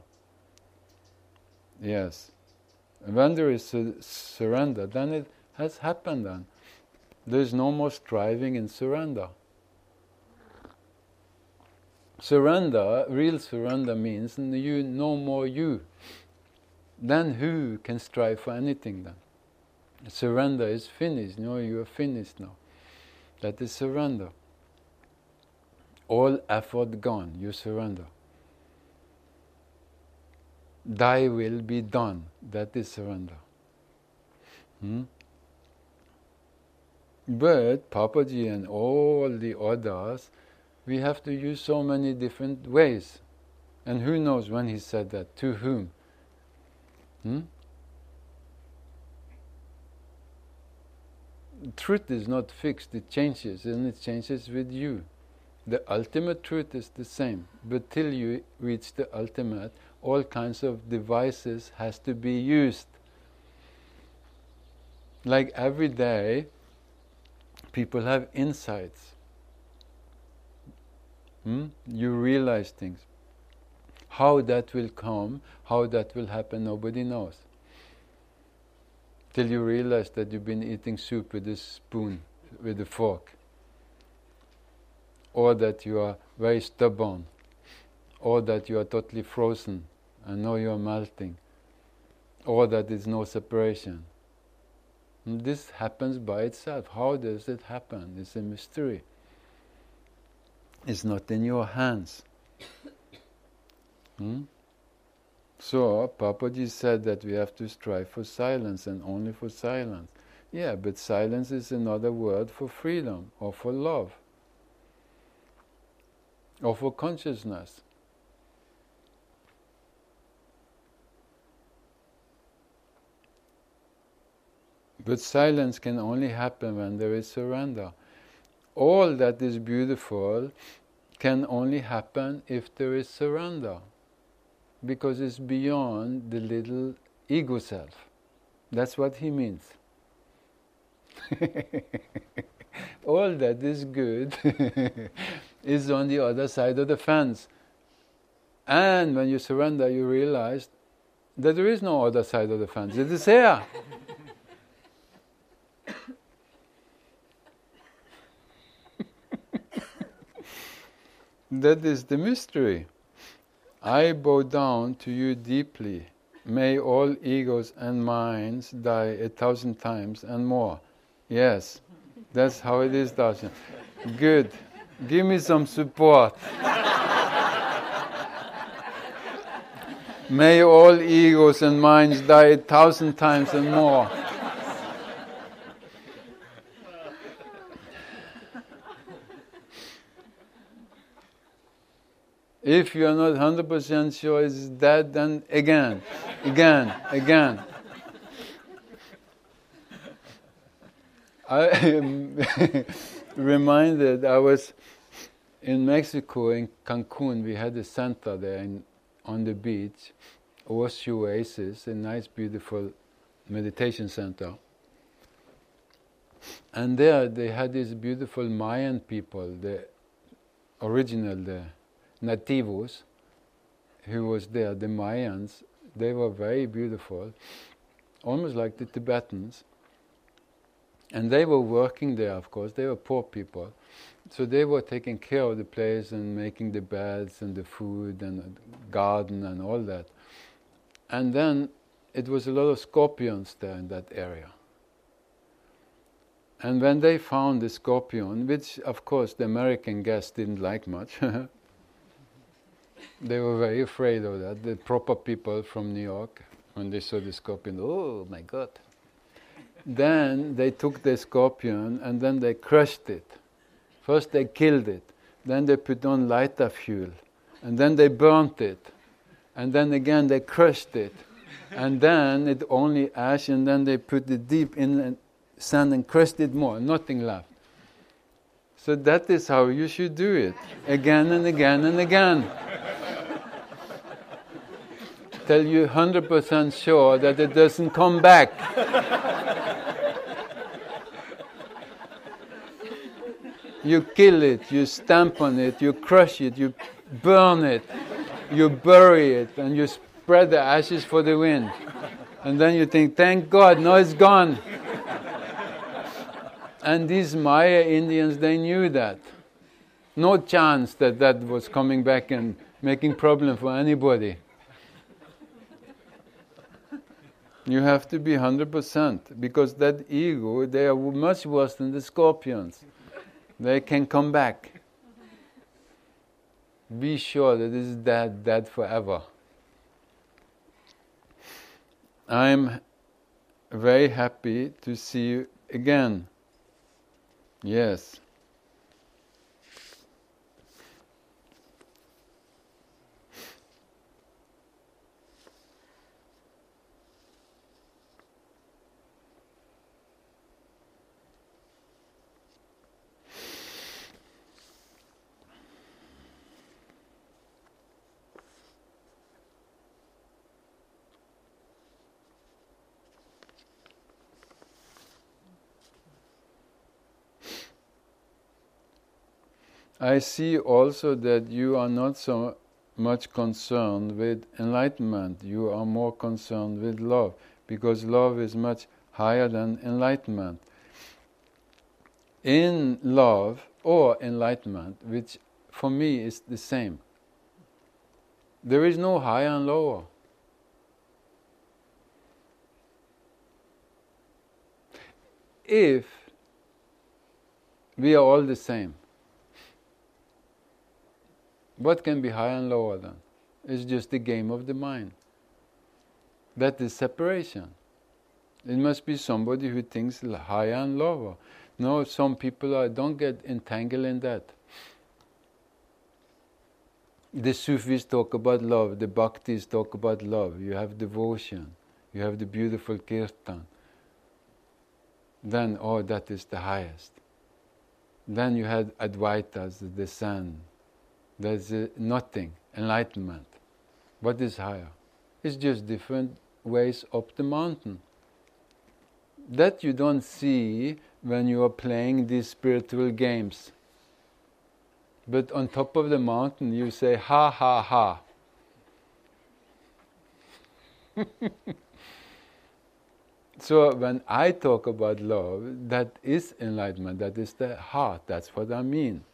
Yes. When there is su- surrender, then it has happened then. There is no more striving in surrender. Surrender, real surrender means you no more you. Then who can strive for anything then? Surrender is finished. No, you are finished now. That is surrender. All effort gone, you surrender. Thy will be done. That is surrender. Hmm? But Papaji and all the others, we have to use so many different ways. And who knows when he said that, to whom? Hmm? Truth is not fixed, it changes, and it changes with you. The ultimate truth is the same, but till you reach the ultimate, all kinds of devices has to be used. Like every day, people have insights. Hmm? You realize things. How that will come, how that will happen, nobody knows. Till you realize that you've been eating soup with a spoon, with a fork. Or that you are very stubborn. Or that you are totally frozen and now you are melting. Or that there is no separation. And this happens by itself. How does it happen? It's a mystery. It's not in your hands. Hmm? So, Papaji said that we have to strive for silence and only for silence. Yeah, but silence is another word for freedom or for love or for consciousness. But silence can only happen when there is surrender. All that is beautiful can only happen if there is surrender. Because it's beyond the little ego self. That's what he means. All that is good is on the other side of the fence. And when you surrender, you realize that there is no other side of the fence. It is here. That is the mystery. I bow down to you deeply. May all egos and minds die a thousand times and more. Yes, that's how it is, Darshan. Good. Give me some support. May all egos and minds die a thousand times and more. If you are not one hundred percent sure it's that, then again, again, again. I am reminded, I was in Mexico, in Cancun. We had a center there in, on the beach, Horseshoe Oasis, a nice, beautiful meditation center. And there they had these beautiful Mayan people, the original, the Nativos, who was there, the Mayans. They were very beautiful, almost like the Tibetans. And they were working there, of course. They were poor people. So they were taking care of the place and making the beds and the food and the garden and all that. And then it was a lot of scorpions there in that area. And when they found the scorpion, which of course the American guests didn't like much, they were very afraid of that. The proper people from New York, when they saw the scorpion, oh my God. Then they took the scorpion and then they crushed it. First they killed it, then they put on lighter fuel, and then they burnt it, and then again they crushed it, and then it only ash, and then they put it deep in the sand and crushed it more, nothing left. So that is how you should do it, again and again and again. Till you're one hundred percent sure that it doesn't come back. You kill it, you stamp on it, you crush it, you burn it, you bury it, and you spread the ashes for the wind. And then you think, thank God, now it's gone. And these Maya Indians, they knew that. No chance that that was coming back and making problem for anybody. You have to be one hundred percent, because that ego, they are much worse than the scorpions. They can come back. Be sure that this is dead, dead forever. I'm very happy to see you again. Yes. I see also that you are not so much concerned with enlightenment. You are more concerned with love, because love is much higher than enlightenment. In love or enlightenment, which for me is the same, there is no higher and lower. If we are all the same, what can be higher and lower then? It's just the game of the mind. That is separation. It must be somebody who thinks higher and lower. No, some people are, don't get entangled in that. The Sufis talk about love, the Bhaktis talk about love. You have devotion, you have the beautiful kirtan. Then, oh, that is the highest. Then you had Advaitas, the sun. There's uh, nothing, enlightenment. What is higher? It's just different ways up the mountain. That you don't see when you are playing these spiritual games. But on top of the mountain you say, ha ha ha. So when I talk about love, that is enlightenment, that is the heart, that's what I mean.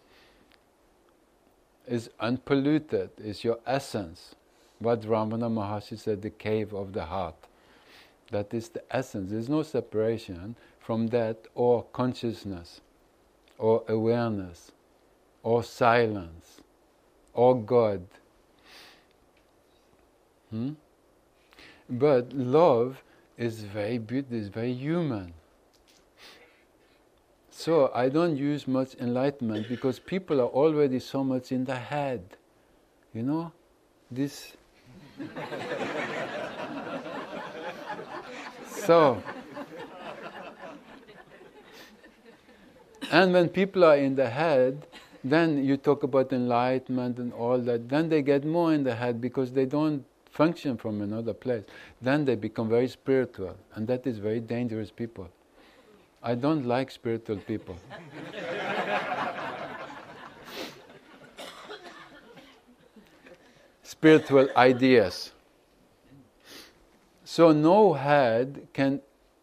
It's unpolluted, it's your essence. What Ramana Maharshi said, the cave of the heart. That is the essence. There's no separation from that or consciousness, or awareness, or silence, or God. Hmm? But love is very beautiful, is very human. So I don't use much enlightenment because people are already so much in the head. You know, this. So, and when people are in the head, then you talk about enlightenment and all that, then they get more in the head because they don't function from another place. Then they become very spiritual, and that is very dangerous people. I don't like spiritual people. Spiritual ideas. So no head can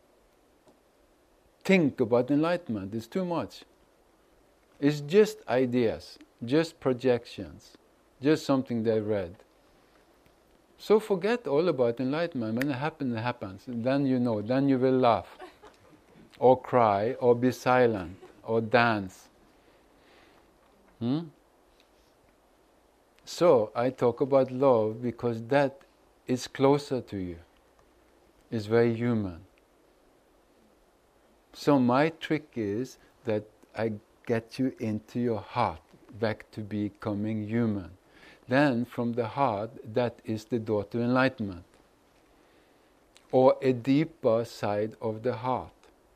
think about enlightenment, it's too much. It's just ideas, just projections, just something they read. So forget all about enlightenment. When it happens, it happens. Then you know, then you will laugh, or cry, or be silent, or dance. Hmm? So I talk about love because that is closer to you. It's very human. So my trick is that I get you into your heart, back to becoming human. Then from the heart, that is the door to enlightenment, or a deeper side of the heart.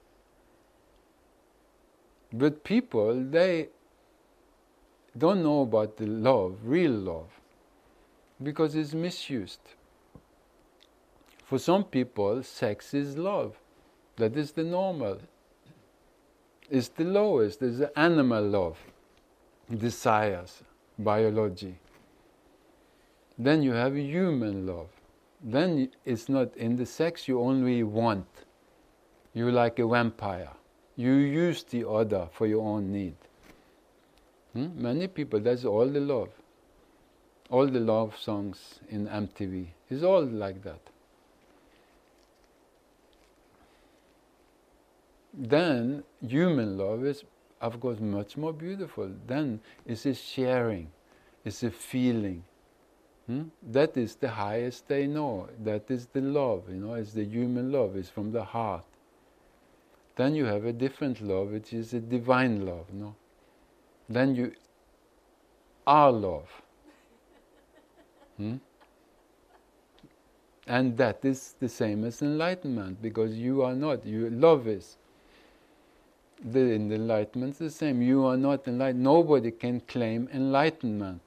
But people, they don't know about the love, real love, because it's misused. For some people, sex is love. That is the normal. It's the lowest. It's the animal love, desires, biology. Then you have human love. Then it's not in the sex you only want. You're like a vampire. You use the other for your own need. Hmm? Many people, that's all the love. All the love songs in M T V is all like that. Then human love is, of course, much more beautiful. Then it's a sharing, it's a feeling. Hmm? That is the highest they know. That is the love, you know, it's the human love, it's from the heart. Then you have a different love, which is a divine love, no? Then you are love. Hmm? And that is the same as enlightenment, because you are not, you love is. The enlightenment is the same. You are not enlightened. Nobody can claim enlightenment,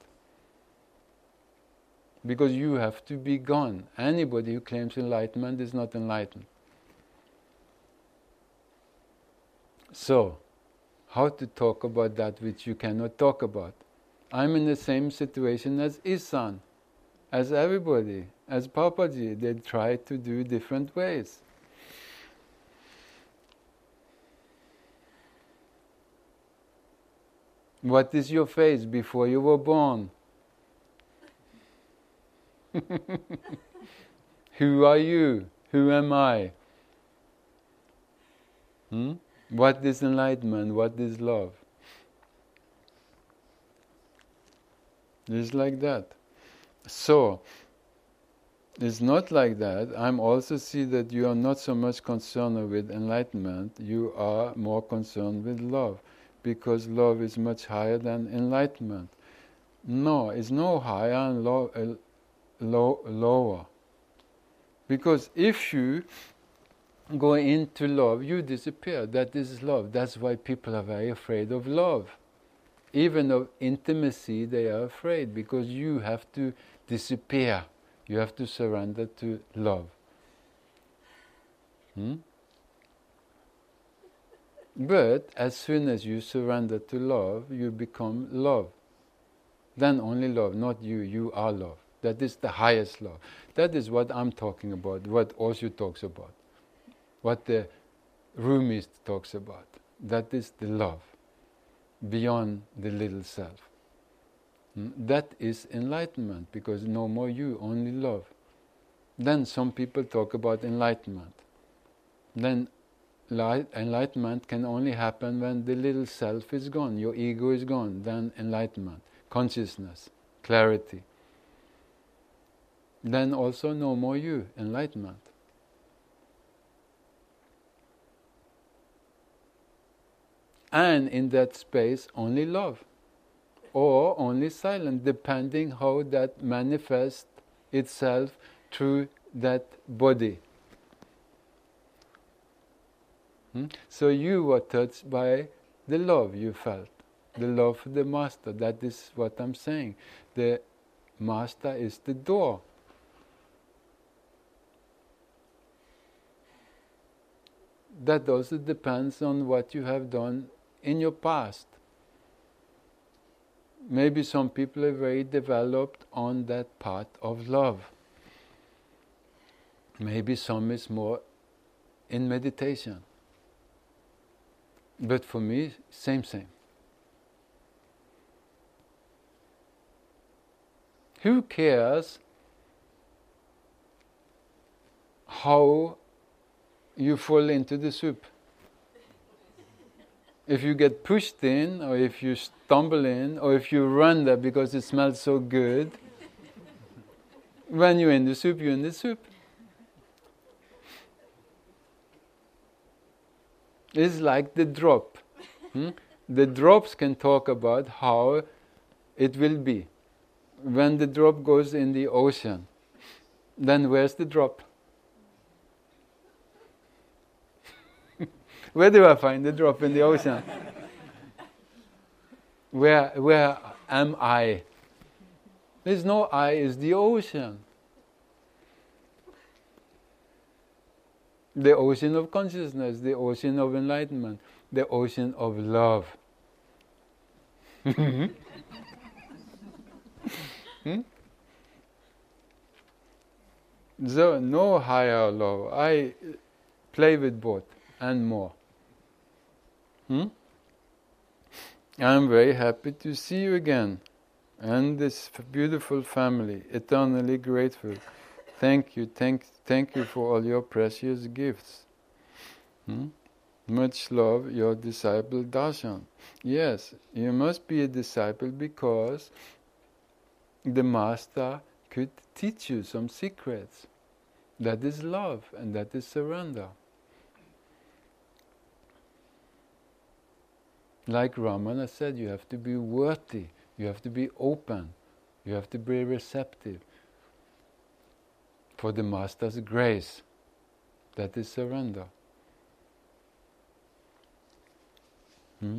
because you have to be gone. Anybody who claims enlightenment is not enlightened. So, how to talk about that which you cannot talk about? I'm in the same situation as Isan, as everybody, as Papaji. They try to do different ways. What is your face before you were born? Who are you? Who am I? Hmm? What is enlightenment? What is love? It's like that. So, it's not like that. I'm also see that you are not so much concerned with enlightenment, you are more concerned with love, because love is much higher than enlightenment. No, it's no higher and low, uh, low, lower. Because if you go into love, you disappear. That is love. That's why people are very afraid of love. Even of intimacy, they are afraid, because you have to disappear. You have to surrender to love. Hmm? But as soon as you surrender to love, you become love. Then only love, not you, you are love. That is the highest love. That is what I'm talking about, what Osho talks about, what the Rumi talks about. That is the love, beyond the little self. That is enlightenment, because no more you, only love. Then some people talk about enlightenment. Then light, enlightenment can only happen when the little self is gone, your ego is gone. Then enlightenment, consciousness, clarity. Then also no more you, enlightenment. And in that space only love, or only silence, depending how that manifests itself through that body. Hmm? So you were touched by the love you felt, the love for the Master. That is what I'm saying. The Master is the door. That also depends on what you have done in your past. Maybe some people are very developed on that path of love. Maybe some is more in meditation. But for me, same, same. Who cares how you fall into the soup? If you get pushed in, or if you stumble in, or if you run there because it smells so good, when you're in the soup, you're in the soup. It's like the drop. Hmm? The drops can talk about how it will be. When the drop goes in the ocean, then where's the drop? Where do I find the drop in the ocean? Where where am I? There's no I, it's the ocean. The ocean of consciousness, the ocean of enlightenment, the ocean of love. hmm? So, no higher love. I play with both and more. Hmm? I'm very happy to see you again, and this beautiful family, eternally grateful. Thank you, thank, thank you for all your precious gifts. Hmm? Much love, your disciple Darshan. Yes, you must be a disciple because the Master could teach you some secrets. That is love, and that is surrender. Like Ramana said, you have to be worthy, you have to be open, you have to be receptive for the Master's grace. That is surrender. Hmm?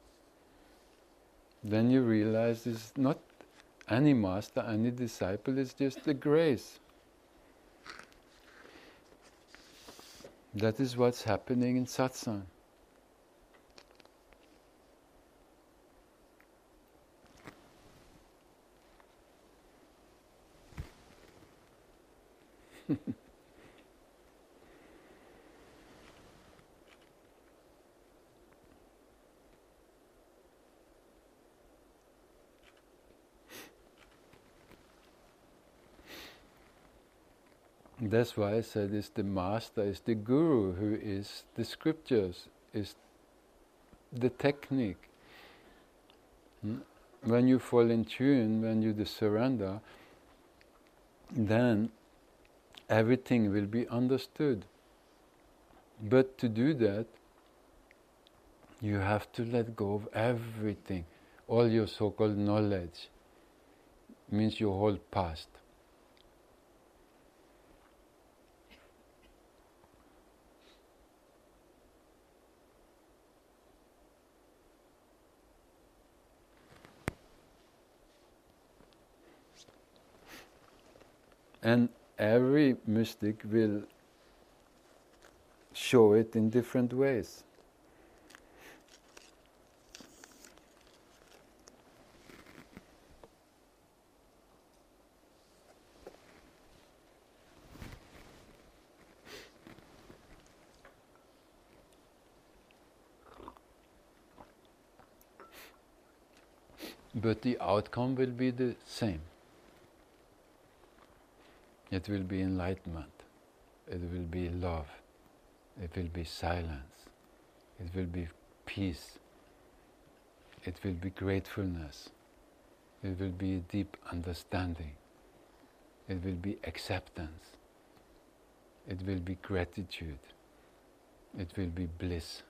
Then you realize it's not any Master, any disciple, it's just the grace. That is what's happening in satsang. That's why I said it's the Master, it's the Guru who is the scriptures, is the technique. When you fall in tune, when you surrender, then everything will be understood. But to do that, you have to let go of everything, all your so-called knowledge, means your whole past. And every mystic will show it in different ways. but the outcome will be the same. It will be enlightenment, it will be love, it will be silence, it will be peace, it will be gratefulness, it will be deep understanding, it will be acceptance, it will be gratitude, it will be bliss.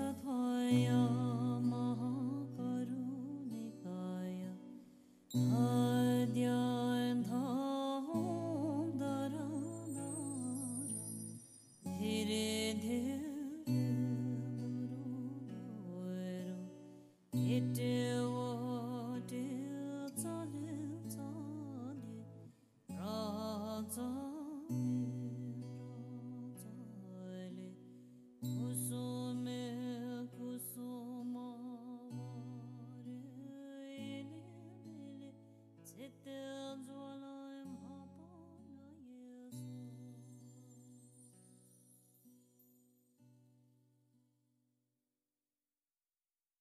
Oh